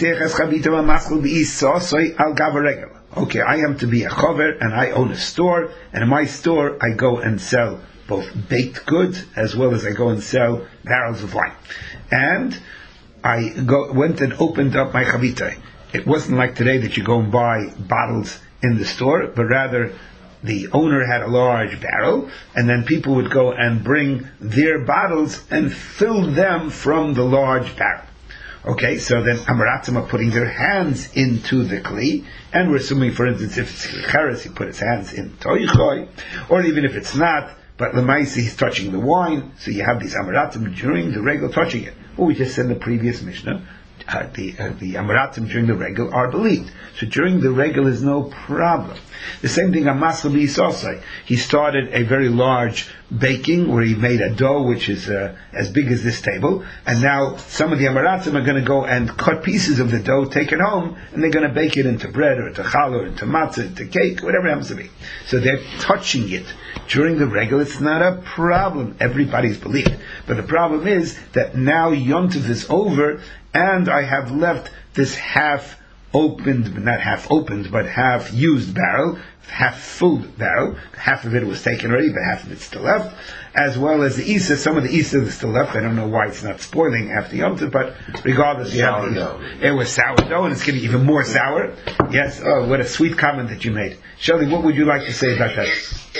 Okay, I am to be a chover and I own a store, and in my store I go and sell both baked goods as well as I go and sell barrels of wine. And I went and opened up my chavita. It wasn't like today that you go and buy bottles in the store, but rather the owner had a large barrel, and then people would go and bring their bottles and fill them from the large barrel. Okay, so then Amaratzim are putting their hands into the kli, and we're assuming, for instance, if it's cheres, he put his hands in toichoi, or even if it's not, but lemaisi he's touching the wine, so you have these Amaratzim during the regal touching it. Well, we just said in the previous Mishnah, the Amaratzim during the regal are believed. So during the regal is no problem. The same thing on Masel B'Yisosai. He started a very large baking where he made a dough which is as big as this table, and now some of the Amaratzim are going to go and cut pieces of the dough, take it home, and they're going to bake it into bread or into challah or into matzah, into cake, whatever it happens to be. So they're touching it. During the regal, it's not a problem. Everybody's believed. But the problem is that now Yom Tov is over, and I have left this half opened, not half opened, but half used barrel, half filled barrel. Half of it was taken already, but half of it's still left. As well as the Isa, some of the Isa is still left. I don't know why it's not spoiling after Yom Tov, but regardless, you have it was sourdough, and it's getting even more sour. Yes, oh, what a sweet comment that you made. Shelley, what would you like to say about that?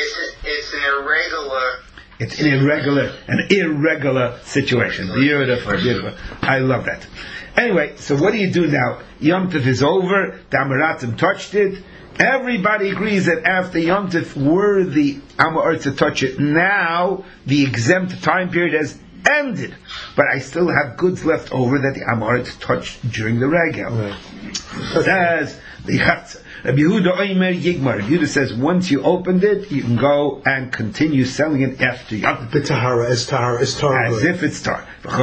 It's an irregular situation. Beautiful. I love that. Anyway, so what do you do now? Yom Tov is over, the Amaratzim touched it. Everybody agrees that after Yom Tov were the Amor to touch it. Now, the exempt time period has ended. But I still have goods left over that the Amor touched during the Regel. Says the Chatz. Rabbi Yehuda Omer Yigmar. Rabbi Yehuda says once you opened it, you can go and continue selling it after Yom. The tahara is tahara. As if it's tar.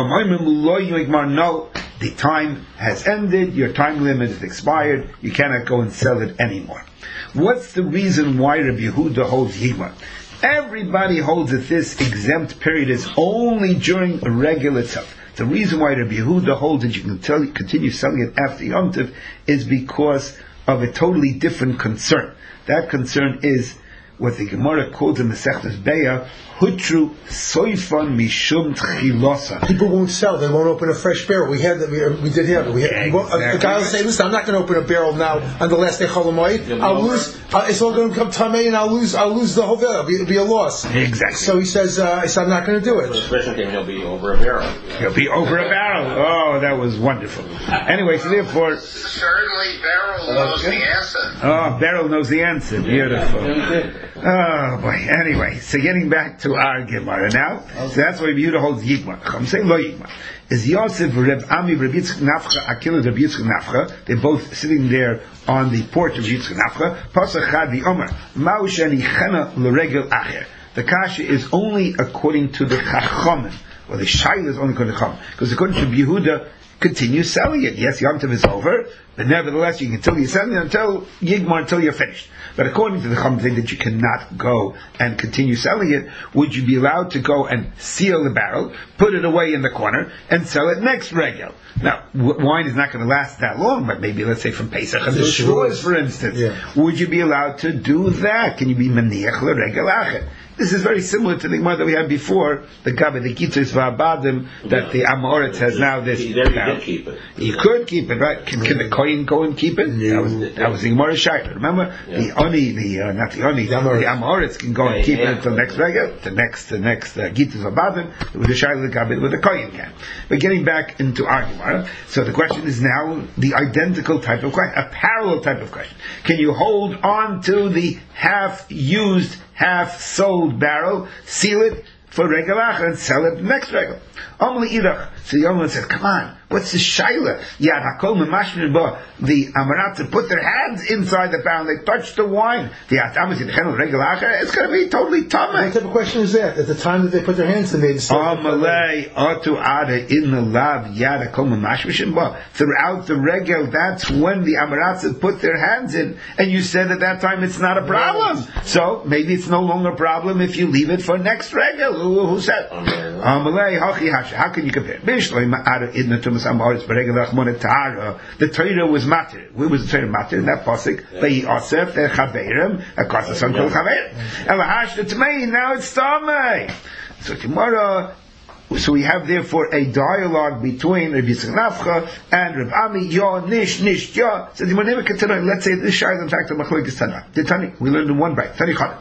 No, the time has ended, your time limit is expired, you cannot go and sell it anymore. What's the reason why Rabbi Yehuda holds Yigmar? Everybody holds that this exempt period is only during a regular tzaf. The reason why Rabbi Yehuda holds that you can continue selling it after Yom Tov is because of a totally different concern. That concern is what the Gemara calls in the Masechtas Beya, Hutru Soifan Mishum Tchilosa. People won't sell; they won't open a fresh barrel. We did have it. A guy will say, "Listen, I'm not going to open a barrel now on the last day Cholamoid. I'll lose. It's all going to become tamei, and I'll lose the whole barrel. It'll be a loss." Exactly. So he says, "I'm not going to do it." He'll be over a barrel. He'll be over a barrel. Oh, that was wonderful. Anyway, so therefore, certainly Beryl knows the answer. Oh, Beryl knows the answer. Beautiful. Oh boy. Anyway, so getting back to our Gemara now. So that's why Yehuda holds Yigmar. I'm saying lo Yigmar. Is Yosef, Reb Ami, Reb Yitzchak Nafcha, Akila, Reb Yitzchak Nafcha? They're both sitting there on the porch of Yitzchak Nafcha. Pasach Chad v'Omer Ma'u sheni chena l'regel acher. The kasha is only according to the Chachamim, or the Shaila is only according to the Chachamim, because according to Yehuda, continue selling it. Yes, Yom Tov is over, but nevertheless you can continue selling it until Yigmar, until you're finished. But according to the Chachamim, they that you cannot go and continue selling it. Would you be allowed to go and seal the barrel, put it away in the corner, and sell it next regel? Now, wine is not going to last that long, but maybe let's say from Pesach until Shavuos, for instance. Yeah. Would you be allowed to do that? Can you be maniach l'regel acher? This is very similar to the Gemara that we had before, the Gabi, the Kitzos V'Abadim, that the Amoritz has now this. There you can keep it. You could keep it, right? Can the Kohen go and keep it? No. That was the Gemara Shaila. Remember? Yeah. The Amoritz can go and keep it until next regular, the next Kitzos V'Abadim, with the Shaila, the Gabi, with the Kohen can. But getting back into our Gemara, so the question is now the identical type of question, a parallel type of question. Can you hold on to the half-used, half-sold barrel, seal it for regel acher, and sell it next regel? So the Omer says, come on, what's the shaila? The Amaratza put their hands inside the barrel, they touch the wine. It's going to be totally tamei. What type of question is that? At the time that they put their hands in, they throughout the regel, that's when the Amaratza put their hands in, and you said at that time it's not a problem. So maybe it's no longer a problem if you leave it for next regel. Who said? How can you compare? The Torah was matter. Where was the Torah matter? In that pasuk, Yosef the Chaverim, across the son called Chaverim. Now it's tamei. So tomorrow. So we have therefore a dialogue between Rabbi Yitzchak Nafcha and Reb Ami. Yo nish yo. So let's say this shayla in fact a machlokes Tana. The Tani we learned in one break. Tani Chana.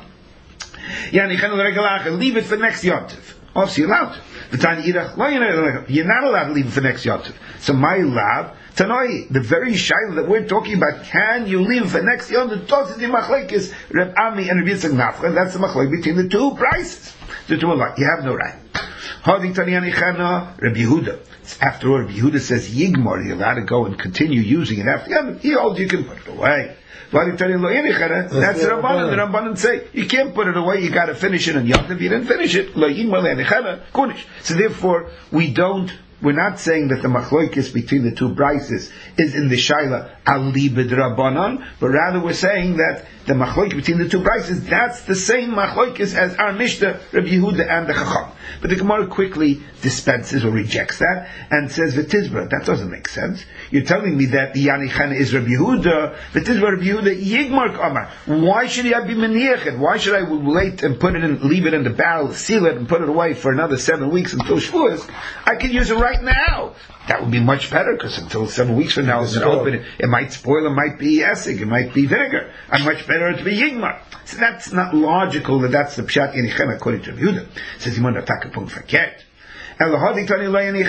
Leave it for next Yom Tov. Obviously you're allowed to. You're not allowed to leave it for next Yom Tov. So my lab, Tanoi, the very shayla that we're talking about, can you leave it for next Yom Tov? Those the machlokes Reb Ami and Rabbi Yitzchak Nafcha. That's the machlokes between the two prices. The two alike. You have no right. Rabbi Yehuda. After all, Rabbi Yehuda says Yigmar, you're allowed to go and continue using it after Yom Tov. He holds you can put it away. That's the Rabbanan. The Rabbanan say you can't put it away. You got to finish it on Yom Tov. You didn't finish it. So therefore, we're not saying that the machlokes between the two prices is in the shaila ali b'drabanan, but rather we're saying that the machlokes between the two prices, that's the same machlokes as our Mishnah, Rabbi Yehuda and the Chacham. But the Gemara quickly dispenses or rejects that and says v'tizbra. That doesn't make sense. You're telling me that the Yanichana is Rabbi Yehuda, v'tizbra Rabbi Yehuda Yigmar Amar. Why should I be meniachet? Why should I wait and leave it in the barrel, seal it, and put it away for another 7 weeks until Shavuos? I can use it right now. That would be much better, because until 7 weeks from now, it's going to open it. It might spoil, it might be esig, it might be vinegar. And much better to be yigmar. So that's not logical that that's the pshat yanichen according to Rabbi Yehuda. Says Yimon Ataka Punkt Verkehrt.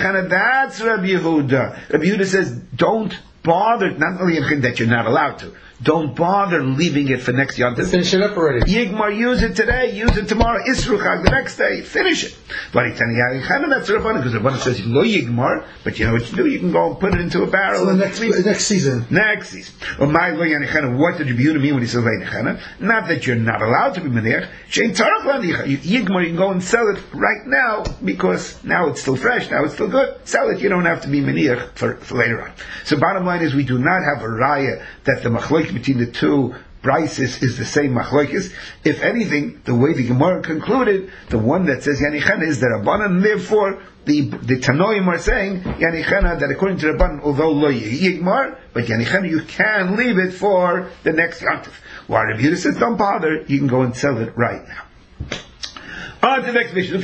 That's Rabbi Yehuda. Rabbi Yehuda says, don't bother, not only that you're not allowed to. Don't bother leaving it for next Yom Tov. Finish it up already. Yigmar, use it today, use it tomorrow. Isru Chag the next day, finish it. But that's Rabbanan, because Rabbanan says lo Yigmar, but you know what you do? You can go and put it into a barrel. So next season. Next season. What did Rabbi mean when he says Leinichana? Not that you're not allowed to be Menech. Yigmar, you can go and sell it right now, because now it's still fresh, now it's still good. Sell it, you don't have to be Menech for later on. So bottom line is, we do not have a raya that the machlok between the two prices is the same machlokes. If anything, the way the Gemara concluded, the one that says Yanichana is the Rabbanan, and therefore the Tanoim are saying Yanichana, that according to Rabbanan, although lo yigmar, but Yanichana you can leave it for the next Yontif. While Rabbi Yehuda says don't bother, you can go and sell it right now. On to the next mission.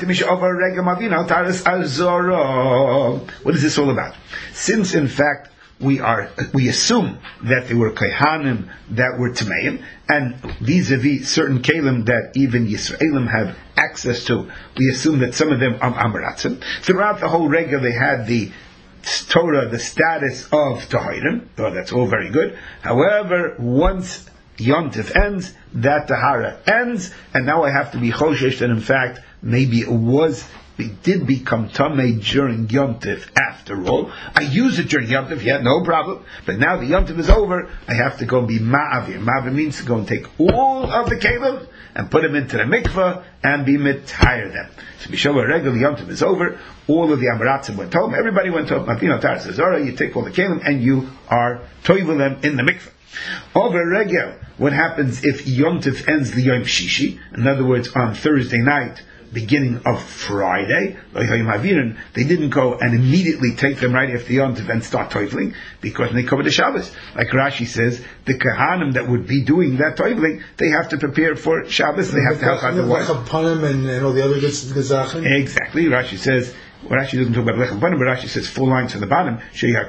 What is this all about? Since in fact we assume that they were Kohanim that were Tameim, and vis-a-vis certain Kalim that even Yisraelim have access to, we assume that some of them are Amaratzim. Throughout the whole Regel they had the Torah, the status of Tahirim. Oh, that's all very good. However, once Yom Tov ends, that Tahara ends, and now I have to be Choshesh that in fact maybe it did become Tameh during Yom Tov after all. I use it during Yom Tov, yeah, no problem. But now the Yom Tov is over, I have to go and be Ma'avir. Ma'avir means to go and take all of the Kalim and put them into the mikveh and be mitayr them. So B'Shavua Regel, Yom Tov is over, all of the Amaratzim went home, everybody went home, Matino Tar says, alright, you take all the Kalim and you are toivel them in the mikveh. Over Regel, what happens if Yom Tov ends the Yom Shishi? In other words, on Thursday night, beginning of Friday, they didn't go and immediately take them right after Yom Tov and start toiveling, because they cover the Shabbos. Like Rashi says, the Kohanim that would be doing that toiveling, they have to prepare for Shabbos, they have to help out the wife. And all the other good Zachen. Exactly, Rashi says, well, Rashi doesn't talk about Lechem Panim, but Rashi says 4 lines to the bottom,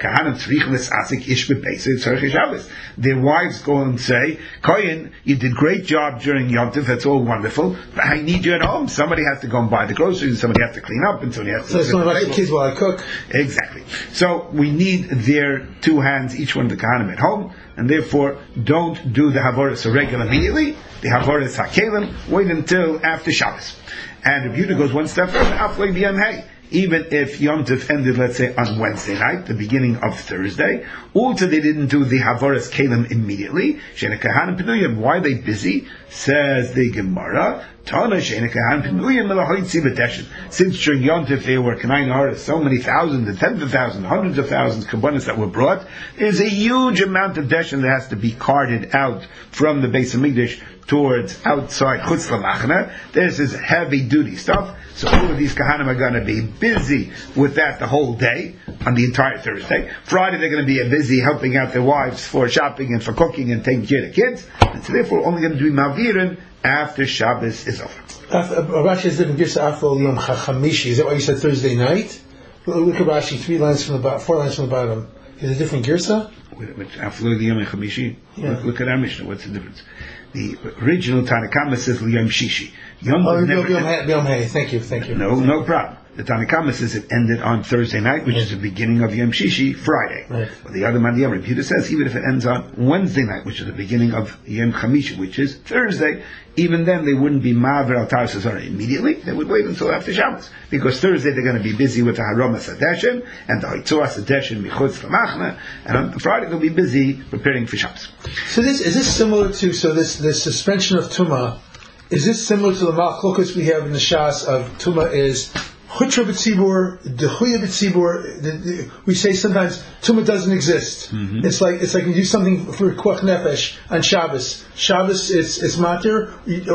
their wives go and say, Kohen, you did great job during Yom Tov, that's all wonderful, but I need you at home. Somebody has to go and buy the groceries, and somebody has to clean up, and somebody has to... So it's not about the kids while I cook. Exactly. So we need their 2 hands, each one of the Kohanim at home, and therefore don't do the Havoras Regel immediately, the Havoras HaKelim, wait until after Shabbos. And Rabbi Yehuda goes one step further, Afloi B'Yom Hey. Even if Yom Tov ended, let's say, on Wednesday night, the beginning of Thursday, also they didn't do the Havoras Kalim immediately. Shena Kahanim Penuyim, why are they busy? Says the Gemara, Tana Shena Kahanim Penuyim Melahoitzi B'Teshin. Since during Yom Tov there were Kanai Nahara, so many thousands and tens of thousands, hundreds of thousands Kabbanis that were brought, there's a huge amount of Deshin that has to be carted out from the Beis HaMikdash towards outside Chutz LaMachna. This is heavy duty stuff. So all of these Kohanim are going to be busy with that the whole day, on the entire Thursday. Friday they're going to be busy helping out their wives for shopping and for cooking and taking care of the kids. And so therefore only going to do Mavirin after Shabbos is over. Rashi is different. Gives Afro Yom Chachamishi. Is that why you said Thursday night? Look at Rashi, 4 lines from the bottom. Is it a different girsa? Afro Yom Chachamishi. Look at our Mishnah. What's the difference? The original Tanakama says Yom Shishi. Yom Hey. Thank you. No problem. The Tanakama says it ended on Thursday night, which is the beginning of Yom Shishi, Friday. Right. But the other Mandiyam, Rabbi Yehuda says, even if it ends on Wednesday night, which is the beginning of Yom Chamishi, which is Thursday, even then they wouldn't be Ma'aver al Tar Sazara immediately. They would wait until after Shabbos. Because Thursday they're going to be busy with the Haromas Adeshin and the Haitzuas Adeshin Michutz Lamachna, and on Friday they'll be busy preparing for Shabbos. So is this similar to, this suspension of Tumah, is this similar to the Machlokas we have in the Shas of Tumah is Hutra b'tzibur, Dechuya b'tzibur. We say sometimes Tumah doesn't exist. Mm-hmm. It's like you do something for Kuach Nefesh on Shabbos. Shabbos it's matir,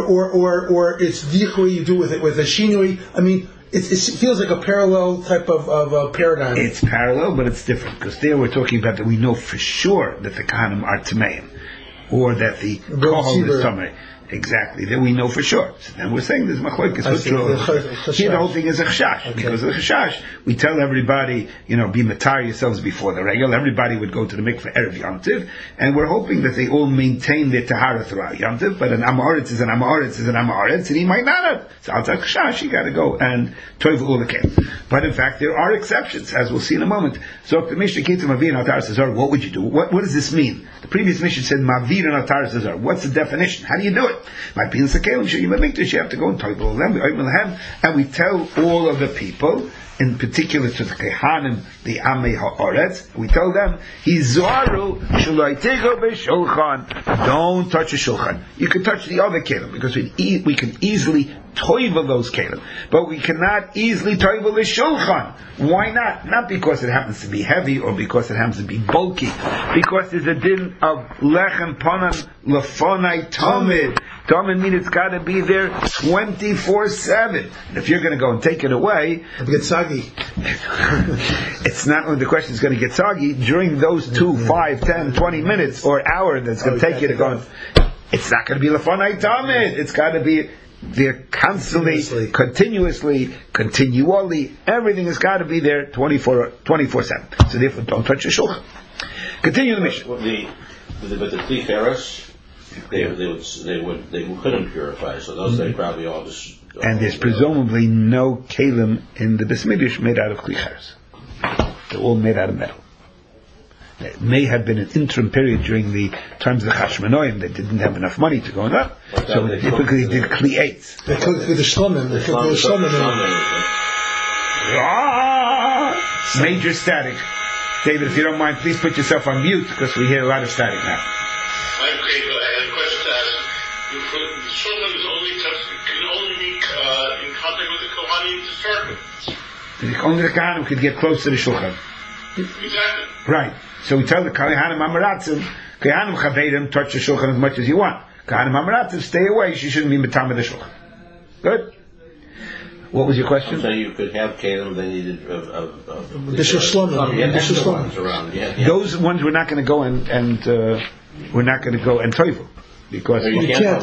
or it's Dichuya you do with a Shinui. I mean, it feels like a parallel type of paradigm. It's parallel, but it's different, because there we're talking about that we know for sure that the Kohanim are Tameim, or that the Kohol is Tamei. Exactly, that we know for sure. So then we're saying there's machlokes. Here the whole thing is a chashash. Okay. Because of the chashash, we tell everybody, be matar yourselves before the regel. Everybody would go to the mikveh erev Yom Tov, and we're hoping that they all maintain their tahara throughout Yom Tov. But an amaretz is an amaretz is an amaretz, and he might not have. So outside chashash, you got to go and toiv all the kelim. But in fact, there are exceptions, as we'll see in a moment. So if the Mishnah came to Mavir and Atar Cesar, what would you do? What does this mean? The previous Mishnah said Mavir and Atar Cesar. What's the definition? How do you do it? Might be in Sakalim, you have to go and talk to them, and we tell all of the people, in particular to the Kehanim, the Amei Ha'aretz, we tell them, Hizaru shulaitego b'shulchan. Don't touch a shulchan. You can touch the other kelim, because we can easily toivel those kelim, but we cannot easily toivel the shulchan. Why not? Not because it happens to be heavy, or because it happens to be bulky, because there's a din of lechem panan lefonai tamid. Tamid means it's got to be there 24/7. If you're going to go and take it away, it'll get soggy. It's not only the question is going to get soggy during those 2, 5, 10, 20 minutes or hour that's going to take you to go. It's not going to be lefonai tamid. It's got to be there constantly, continuously, continually. Everything has got to be there 24/7. So therefore, don't touch the shulchan. Continue the mission. But the klicheres, they couldn't purify. So those they probably all just. And there's presumably no kelim in the Beis Mikdash made out of klicheres. They're all made out of metal. It may have been an interim period during the times of the Chashmonoim that didn't have enough money to go on up, so they typically did Kli-Eitz. They cooked with the shlomim. Major static. David, if you don't mind, please put yourself on mute, because we hear a lot of static now. I had a question to ask. The shlomim can only be in contact with the Kohanim to start with. Only the Kohanim could get close to the Shulchan. Exactly. Right. So we tell the Kohanim Amaratzim, Kohanim Chavedim, touch the Shulchan as much as you want. Kohanim Amaratzim, stay away, she shouldn't be Matam the Shulchan. Good? What was your question? So you could have kelim, they needed Those ones we're not going to go and we're not going to go and toivel. Because you can't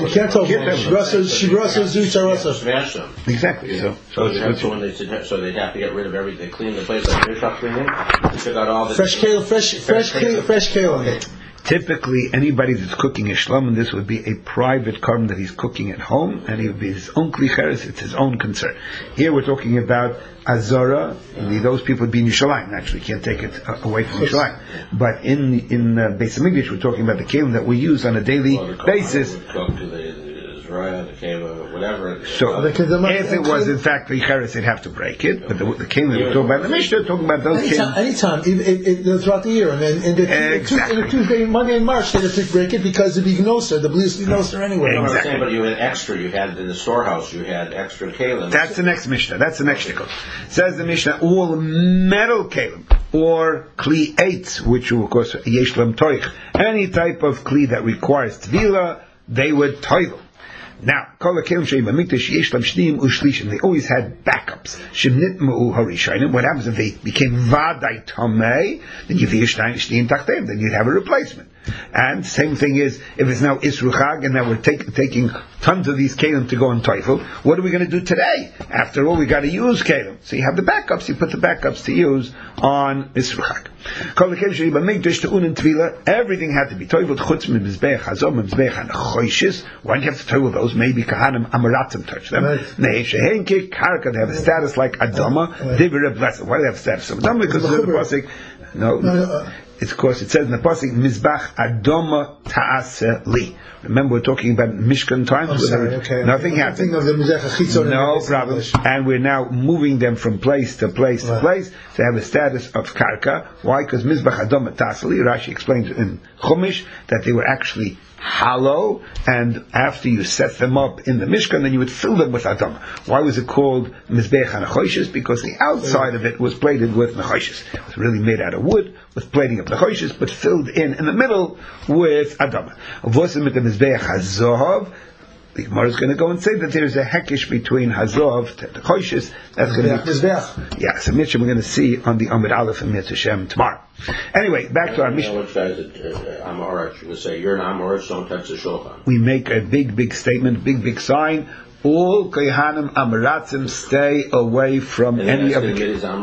smash them. Exactly. So they'd have to get rid of everything. They clean the place like Bishop cleaning. They took out all the fresh kale. Typically, anybody that's cooking a shlom, and this would be a private korban that he's cooking at home, and he would be his own klicheres. It's his own concern. Here we're talking about azara. Those people would be in Yerushalayim. Actually, can't take it away from Yerushalayim. But in Beis Mikdash, we're talking about the kelim that we use on a daily basis. The keva, whatever. So, if it was in fact klicheres, they'd have to break it. But the kelim we're talking about the Mishnah, talking about those kelim. Anytime, throughout the year, and then the Tuesday, Monday in March, they have to break it because it'd be gnoser, the bliss be gnoser anyway. Exactly. But you had extra. You had in the storehouse. You had extra kelim. That's the next Mishnah. That's the next shtickle. Says the Mishnah, all metal kelim or kli eitz, which of course yesh lam toich, any type of kli that requires tvila, they would toivel. Now, they always had backups. What happens if they became vadai tamei? Then you'd have a replacement. And same thing is, if it's now Isru Chag, and now we're taking tons of these kelim to go on Teufel, what are we going to do today? After all, we got to use kelim. So you have the backups, you put the backups to use on Isru Chag. Everything had to be Teufel, Chutz Mizbeach Hazom, Mizbeach and Choishis. Why do you have to Teufel those? Maybe Kahanim Amaratzim touch them. Nei Shehenke, Karka, they have a status like Adama, Divir Blessed. Why do they have a status of Adama? Because the Pasuk, no. It's of course it says in the pasuk Mizbach Adoma Ta'ase Li. Remember we're talking about Mishkan times. Nothing happened. No problem. And we're now moving them from place to place to place to have a status of karka. Why? Because Mizbach Adoma Ta'ase Li. Rashi explains in Chumash that they were actually hollow, and after you set them up in the Mishkan, then you would fill them with Adama. Why was it called Mizbeach HaNechoshes? Because the outside of it was plated with Nechoshes. It was really made out of wood, with plating of Nechoshes, but filled in the middle with Adama. Vosim mit the Mizbeach HaZohav, the Gemara is going to go and say that there's a hekish between Hazov to the Choshis. That's going to be... Yeah, so Mishnah we're going to see on the Amud Aleph and Mitzvah Shem tomorrow. Anyway, back to our Mishnah. Which guys at Amoritz, you can say, you're an Amoritz, don't touch the Shulchan. We make a big statement, big sign. All Kohanim Amaratzim stay away from any of the...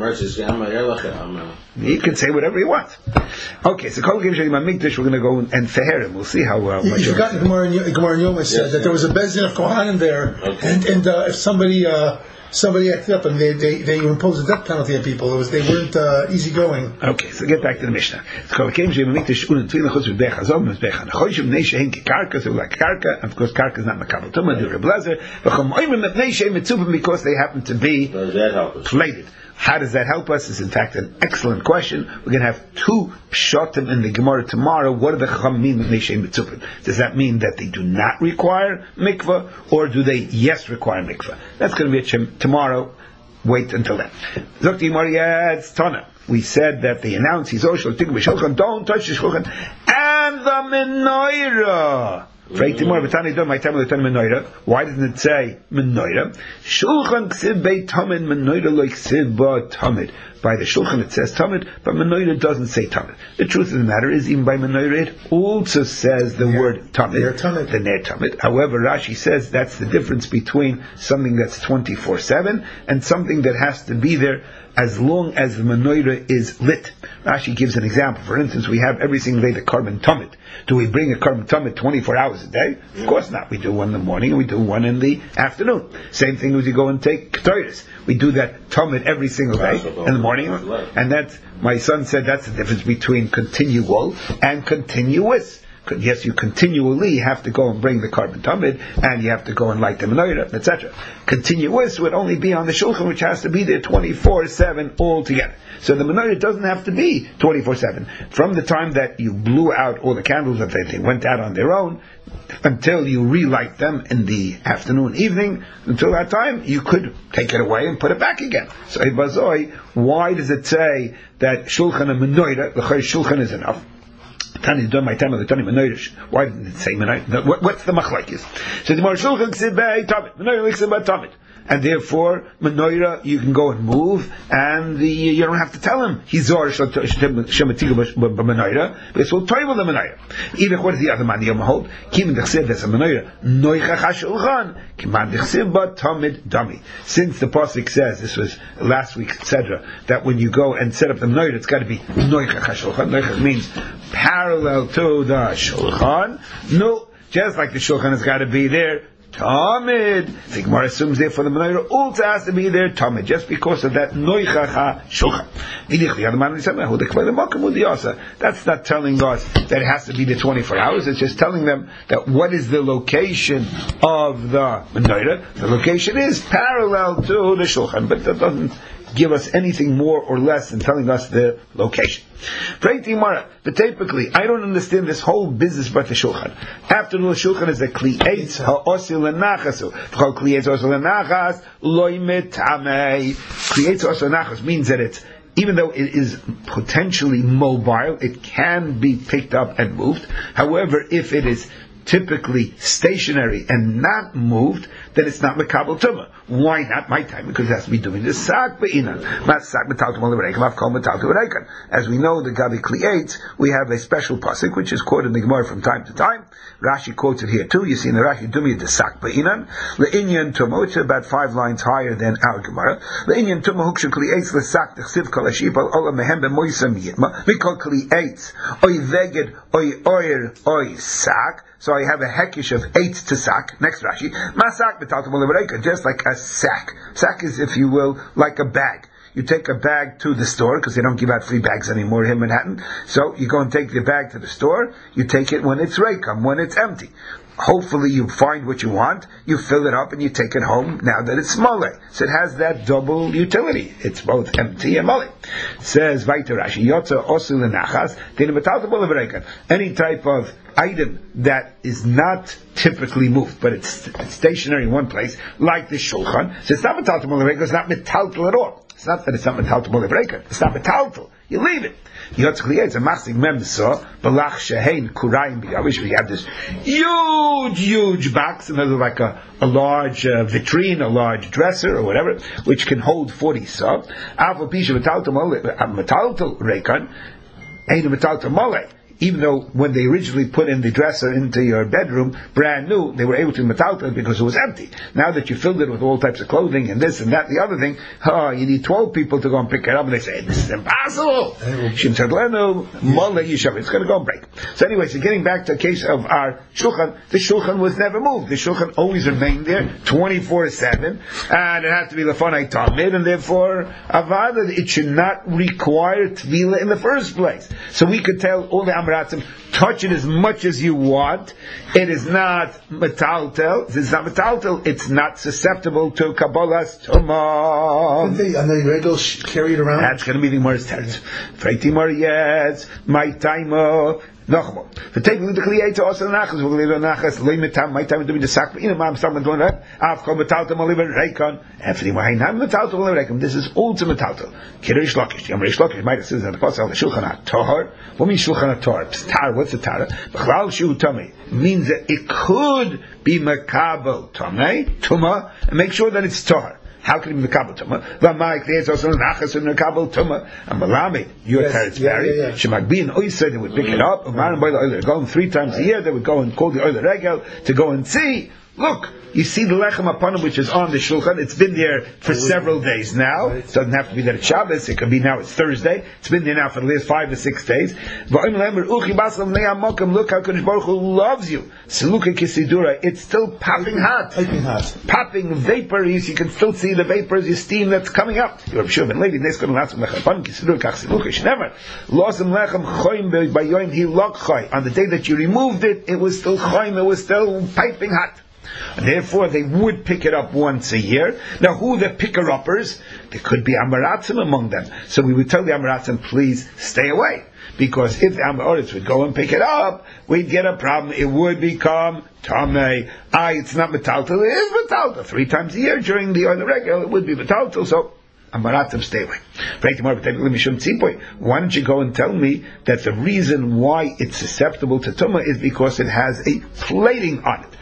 He can say whatever he wants. Okay, so Kol Gim Shali Mamikdash, we're going to go and feher him. We'll see how much... You forgot Gemara in Yoma said that there was a bezin of Kohanim there, and if somebody acted up and they imposed a death penalty on people, they weren't easygoing. Okay, so get back to the Mishnah. So of course karka is not makabel tumah, do Reb Lezer, because they happen to be plated. How does that help us? Is in fact an excellent question. We're going to have two pshatim in the Gemara tomorrow. What do the Chacham mean with Neishem Mitzupim? Does that mean that they do not require mikvah, or do they require mikvah? That's going to be tomorrow. Wait until then. Zok Gemara, it's Tana. We said that they announced don't touch the shulchan and the menorah. Why doesn't it say menorah? Shulchan ksiv beit tamid, menorah like ksiv ba tamid. By the shulchan it says tamid, but menorah doesn't say tamid. The truth of the matter is, even by menorah it also says the word tamid, the ner tamid. However, Rashi says that's the difference between something that's 24/7 and something that has to be there as long as the menorah is lit. Rashi gives an example. For instance, we have every single day the carbon tamid. Do we bring a carbon tamid 24 hours a day? Of course not. We do one in the morning and we do one in the afternoon. Same thing as you go and take Ketores. We do that tamid every single day in the morning. And that's, my son said, that's the difference between continual and continuous. Yes, you continually have to go and bring the carbon tamid, and you have to go and light the menorah, etc. Continuous would only be on the shulchan, which has to be there 24/7 altogether. So the menorah doesn't have to be 24/7. From the time that you blew out all the candles, that they went out on their own, until you relight them in the afternoon, evening, until that time, you could take it away and put it back again. So, why does it say that shulchan and menorah, the shulchan is enough? Tani is done by time of the Tani Menorah. Why didn't it say Menorah? What's the machlekes? So the Shulchan ksiv bei tamid, Menorah ksiv bei tamid, and therefore Menorah you can go and move, and you don't have to tell him Hizor shematigu b'Menorah, because we'll toy with the Menorah. Even what is the other man Yom hold? Kim dechsev there's a Menorah noichach hashulchan, kiman dechsev ba tamid dami. Since the pasuk says, this was last week, etc., that when you go and set up the Menorah, it's got to be noichach hashulchan. Noichach means parallel to the shulchan. No, just like the shulchan has got to be there, tamid. The Gemara assumes therefore the menorah also has to be there, tamid, just because of that noichacha shulchan. That's not telling us that it has to be the 24 hours. It's just telling them that what is the location of the menorah. The location is parallel to the shulchan, but that doesn't give us anything more or less than telling us the location. But typically, I don't understand this whole business about the shulchan. After all, the shulchan is a kli'etz ha'osil lenachasu. V'chol kli'etz ha'osil lenachas loy metamei. Kli'etz ha'osil lenachas means that it's, even though it is potentially mobile, it can be picked up and moved. However, if it is typically stationary and not moved, then it's not mekabel tumah. Why not? My time, because it has to be doing the sak be'inan. As we know, the Gabi Kli'etz, we have a special pasuk which is quoted in the Gemara from time to time. Rashi quotes it here too. You see in the Rashi, Dumi the sak be'inan le'inyan tumah, which is about 5 lines higher than our Gemara. Le'inyan tumah hukshu Kli'etz le'sak t'chsiv kol hashib al olam mehem b'moisam yitma mikol Kli'etz oy veged oy oyer oy sak. So I have a hekish of 8 to sak. Next Rashi, masak b'taltum l'bereika, just like a sack. Sack is, if you will, like a bag. You take a bag to the store, because they don't give out free bags anymore here in Manhattan. So you go and take the bag to the store, you take it when it's reikam, when it's empty. Hopefully you find what you want, you fill it up and you take it home now that it's mole. So it has that double utility. It's both empty and mole. Says Vaiter Rashi, Yotza osil lenachas, any type of item that is not typically moved, but it's stationary in one place, like the shulchan. So it's not metaltal, it's not metaltal at all. It's not that it's not metaltal molivrekan. It's not metaltal. You leave it. It's a machzik memsa balach shehein kurayim biyavish. We have this huge box, another like a large vitrine, a large dresser or whatever, which can hold 40 sa. Avol pisha metaltal rekan, ain't a metaltal mole. Even though when they originally put in the dresser into your bedroom, brand new, they were able to metaltal because it was empty. Now that you filled it with all types of clothing and this and that and the other thing, you need 12 people to go and pick it up, and they say, this is impossible. It's going to go and break. So anyway, so getting back to the case of our shulchan, the shulchan was never moved. The shulchan always remained there 24/7, and it had to be lefanai tamid, and therefore avada, it should not require tvila in the first place. So we could tell all the touch it as much as you want. It is not metaltel. It's not metaltel. It's not susceptible to kabbalas tumah. And the regals carry it around. That's going to be the Gemara's teretz. Freiti Marietz, my timer. Nochmal. The table the klieta also nachas. We're going to nachas. Limitam. My time to be the sack. You know, I'm starting doing that. I've called metaltel maliver reikon. Everything behind him metaltel maliver reikon. This is ultimate metaltel. Kirish lakish. Yamrish lakish. Might have said that the pasuk the shulchan haTorah. What means shulchan haTorah? Tar. What's the Tara? B'chlal shu tamei means that it could be makabel tamei tuma and make sure that it's tar. How can it be Mekabel Tumah? V'amai klietz also nachas and Mekabel Tumah. And Malami, your teretz bari. Shemagbin oiser, they would pick it up. Umarim by the oiler, going 3 times a year. They would go and call the oiler regel to go and see. Look, you see the lechem apanim which is on the shulchan. It's been there for several days now. It doesn't have to be that it's Shabbos. It could be now it's Thursday. It's been there now for the last 5 to 6 days. Look how Kadosh Baruch Hu loves you. It's still popping hot. Popping vapors. You can still see the vapors, your steam that's coming up. On the day that you removed it, it was still choim. It was still piping hot. Therefore, they would pick it up once a year. Now, who are the picker-uppers? There could be Amaratzim among them. So we would tell the Amaratzim, please stay away. Because if the Amoritz would go and pick it up, we'd get a problem. It would become Tamei. It's not Metaltal, it is Metaltal. 3 times a year during the regular, it would be Metaltal. So, Amaratzim, stay away. Why don't you go and tell me that the reason why it's susceptible to tumah is because it has a plating on it.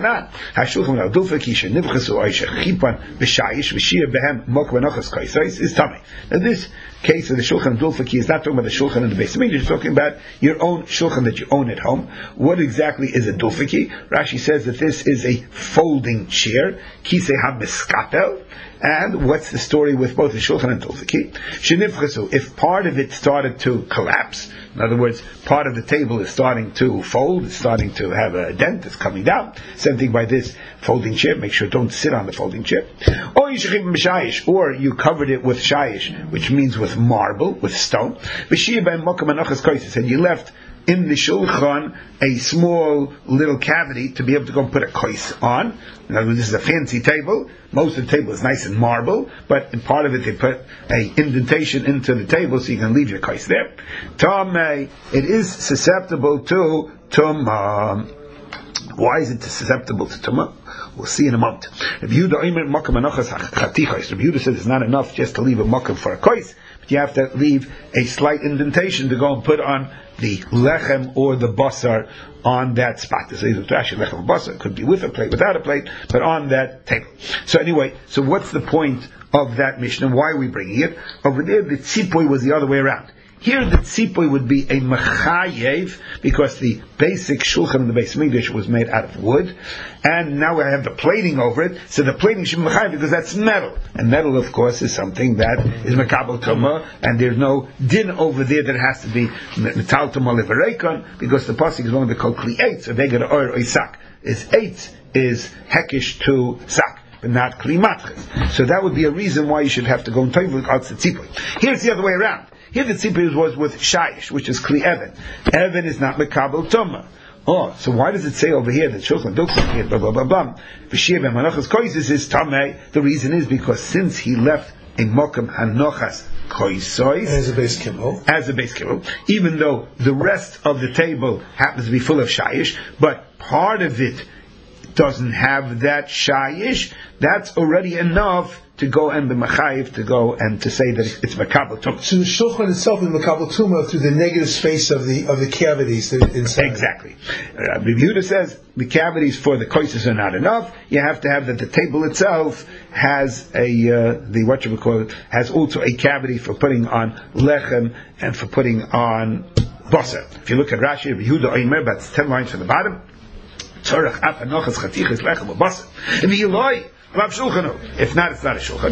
Now this case of the Shulchan Dulfaki is not talking about the Shulchan in the Beis Hamikdash. It's talking about your own Shulchan that you own at home. What exactly is a Dulfaki? Rashi says that this is a folding chair. Kisei ha-miskapel. And what's the story with both the Shulchan and Dulfaki? Shenifchasu, if part of it started to collapse, in other words, part of the table is starting to fold, it's starting to have a dent, it's coming down. Same thing by this folding chair. Make sure don't sit on the folding chair. Or you covered it with shayish, which means with marble, with stone. And you left in the shulchan a small little cavity to be able to go and put a kois on. In other words, this is a fancy table. Most of the table is nice and marble, but in part of it they put a indentation into the table so you can leave your kois there. Tamei, it is susceptible to tumah. Why is it susceptible to tumah? We'll see in a moment. Rabbi Yehuda says it's not enough just to leave a makom for a kois, but you have to leave a slight indentation to go and put on the lechem or the basar on that spot. This is actually lechem basar. It could be with a plate, without a plate, but on that table. So anyway, so what's the point of that Mishnah? Why are we bringing it? Over there, the tzipui was the other way around. Here the tzipui would be a mechayev, because the basic shulchan in the Beis Hamikdash was made out of wood, and now we have the plating over it, so the plating should be mechayev because that's metal. And metal, of course, is something that is mekabel tumah, and there's no din over there that it has to be metal tumah levarekon, because the pasuk is one of the kol kli eitz, so they get an or sak. Is eitz is hekish to sak, but not kli matches. So that would be a reason why you should have to go and toivel out the tzipui. Here it's the other way around. Here the tzipui was with shayish, which is kli even. Even is not mekabel tumah. Oh, so why does it say over here that shulchan duksan blah blah blah blah? V'shir v'manachas koises is tamei. The reason is because since he left a mokum hanochas koisois as a base kibble, even though the rest of the table happens to be full of shayish, but part of it doesn't have that shayish, that's already enough to go and be machayiv, to go and to say that it's makabel tumah. So the shulchan itself is makabel tumah through the negative space of the cavities inside. Exactly. Rabbi Yehuda says the cavities for the koises are not enough. You have to have that the table itself has has also a cavity for putting on lechem and for putting on basar. If you look at Rashi, Rabbi Yehuda Omer, that's 10 lines from the bottom. Tzorach ap hanochas chatiches lechem basar. If not, it's not a shulchan.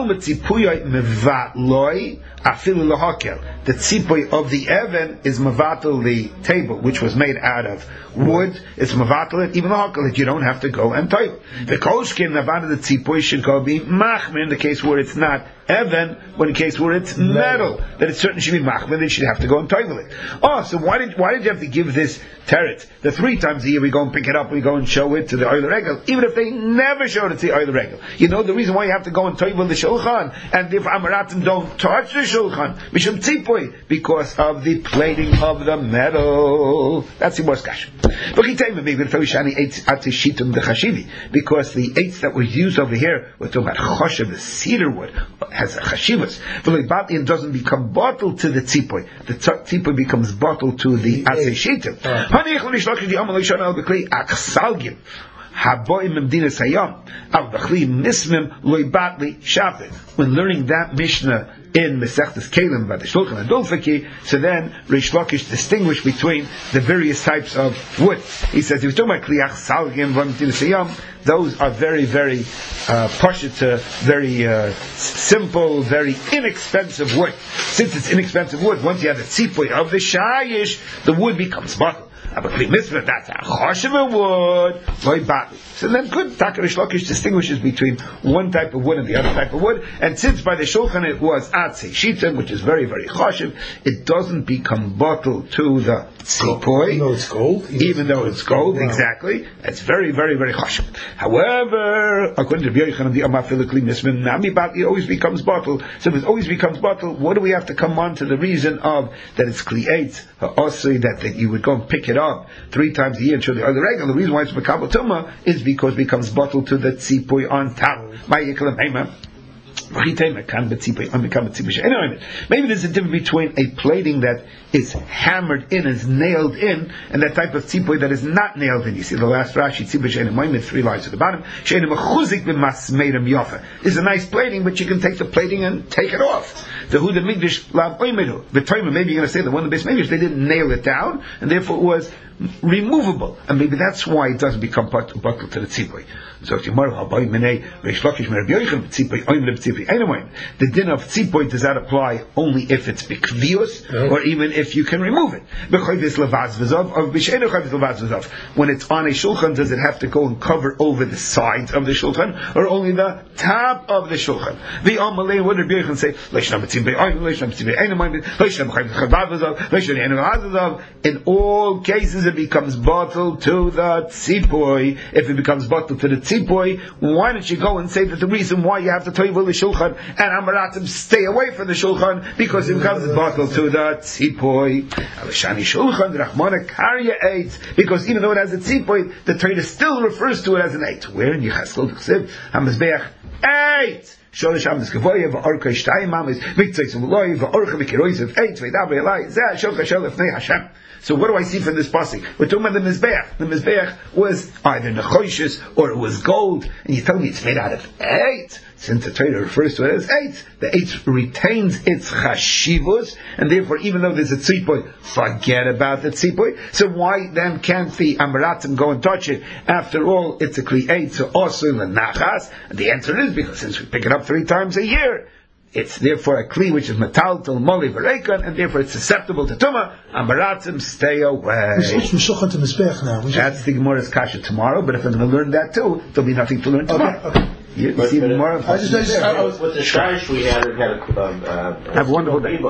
The tzipui of the even is mavatal the table, which was made out of wood. It's mavatal it, even the hakel, that you don't have to go and toivel. The kolshkin navada the tzipui should go be machmer in the case where it's not even, but in the case where it's metal, that it certainly should be machmer, they should have to go and toivel it. Oh, so why did you have to give this teretz? The 3 times a year we go and pick it up, we go and show it to the oiler regel, even if they never showed it to the oiler regel. You know the reason why you have to go and toivel the shulchan, and if Amaratim don't touch the shulchan, mishum tzipui, because of the plating of the metal. That's the most kasha. Because the eights that were used over here, we're talking about choshev, the cedar wood, has a chashivas. It doesn't become bottled to the tzipui. The tzipui becomes bottled to the atzei shitim. When learning that Mishnah in Mesechtes Kelim about the Shulchan Adolfiki, so then Reish Lakish distinguished between the various types of wood. He says, he was talking about Kliach Salgim, those are very, very pashut, very simple, very inexpensive wood. Since it's inexpensive wood, once you have the tzipui of the shayish, the wood becomes bottled. But that's a choshev wood. So then good. Taka Reish Lakish distinguishes between one type of wood and the other type of wood. And since by the Shulchan it was atzei shitim, which is very, very choshev, it doesn't become bottled to the tzipui. Even though it's gold, wow. Exactly. It's very, very, very choshev. However, according to Rabbi Yochanan, the Amafilakli Mismin, Nami Batli always becomes bottled. So if it always becomes bottled, what do we have to come on to the reason of that it's kli'etz, also that you would go and pick it up 3 times a year and show the other regular? The reason why it's makabel tumah is because it becomes bottled to the tzipui on top. Maybe there's a difference between a plating that is hammered in, is nailed in, and that type of tzipui that is not nailed in. You see the last Rashi, tzipui she'enim moimed, 3 lines at the bottom. She'enim mechuzik b'masmeidem yofa. It's a nice plating, but you can take the plating and take it off. The Huda Migdash lav oimedu. V'toyma, maybe you're going to say that one of the base Migdash, they didn't nail it down, and therefore it was removable, and maybe that's why it doesn't become bottled to the tzipui. So if you the din of tzipui, does that apply only if it's bikvius, or even if you can remove it? When it's on a shulchan, does it have to go and cover over the sides of the shulchan, or only the top of the shulchan? The Amalei, what did Rabbi Yochanan say? In all cases it becomes bottled to the tzipui. If it becomes bottled to the tzipui, why don't you go and say that the reason why you have to toivel the shulchan and Amaratim stay away from the shulchan because it becomes bottled to the tzipui? Alishani shulchan Rachmana karya 8, because even though it has a tzipui, the Torah still refers to it as an 8. Where in Yechaskel T'chsev Hamazbeach 8. Sholish Amas Gavoya v'Orka Shtayim Amas Mitzvah V'Loi v'Orcha V'Kiroiz V'Eit V'Daber Elai Zeh Shol Chashel Lefnei Hashem. So what do I see from this pasuk? We're talking about the Mizbeach. The Mizbeach was either nechoshes or it was gold, and you tell me it's made out of 8. Since the Torah refers to it as 8, the 8 retains its chashivus, and therefore even though there's a tzipui, forget about the tzipui. So why then can't the Amaratim go and touch it? After all, it's a kli 8, so also in the nachas. And the answer is because since we pick it up 3 times a year, it's therefore a kli which is metal til moli v'reikan, and therefore it's susceptible to tumah. Amaratim, stay away. We switch from shulchan to mizbeach now. That's the Gemara's kasha tomorrow, but if I'm going to learn that too, there'll be nothing to learn tomorrow. Okay. You see the Gemara. With the shaysh we had have a wonderful day.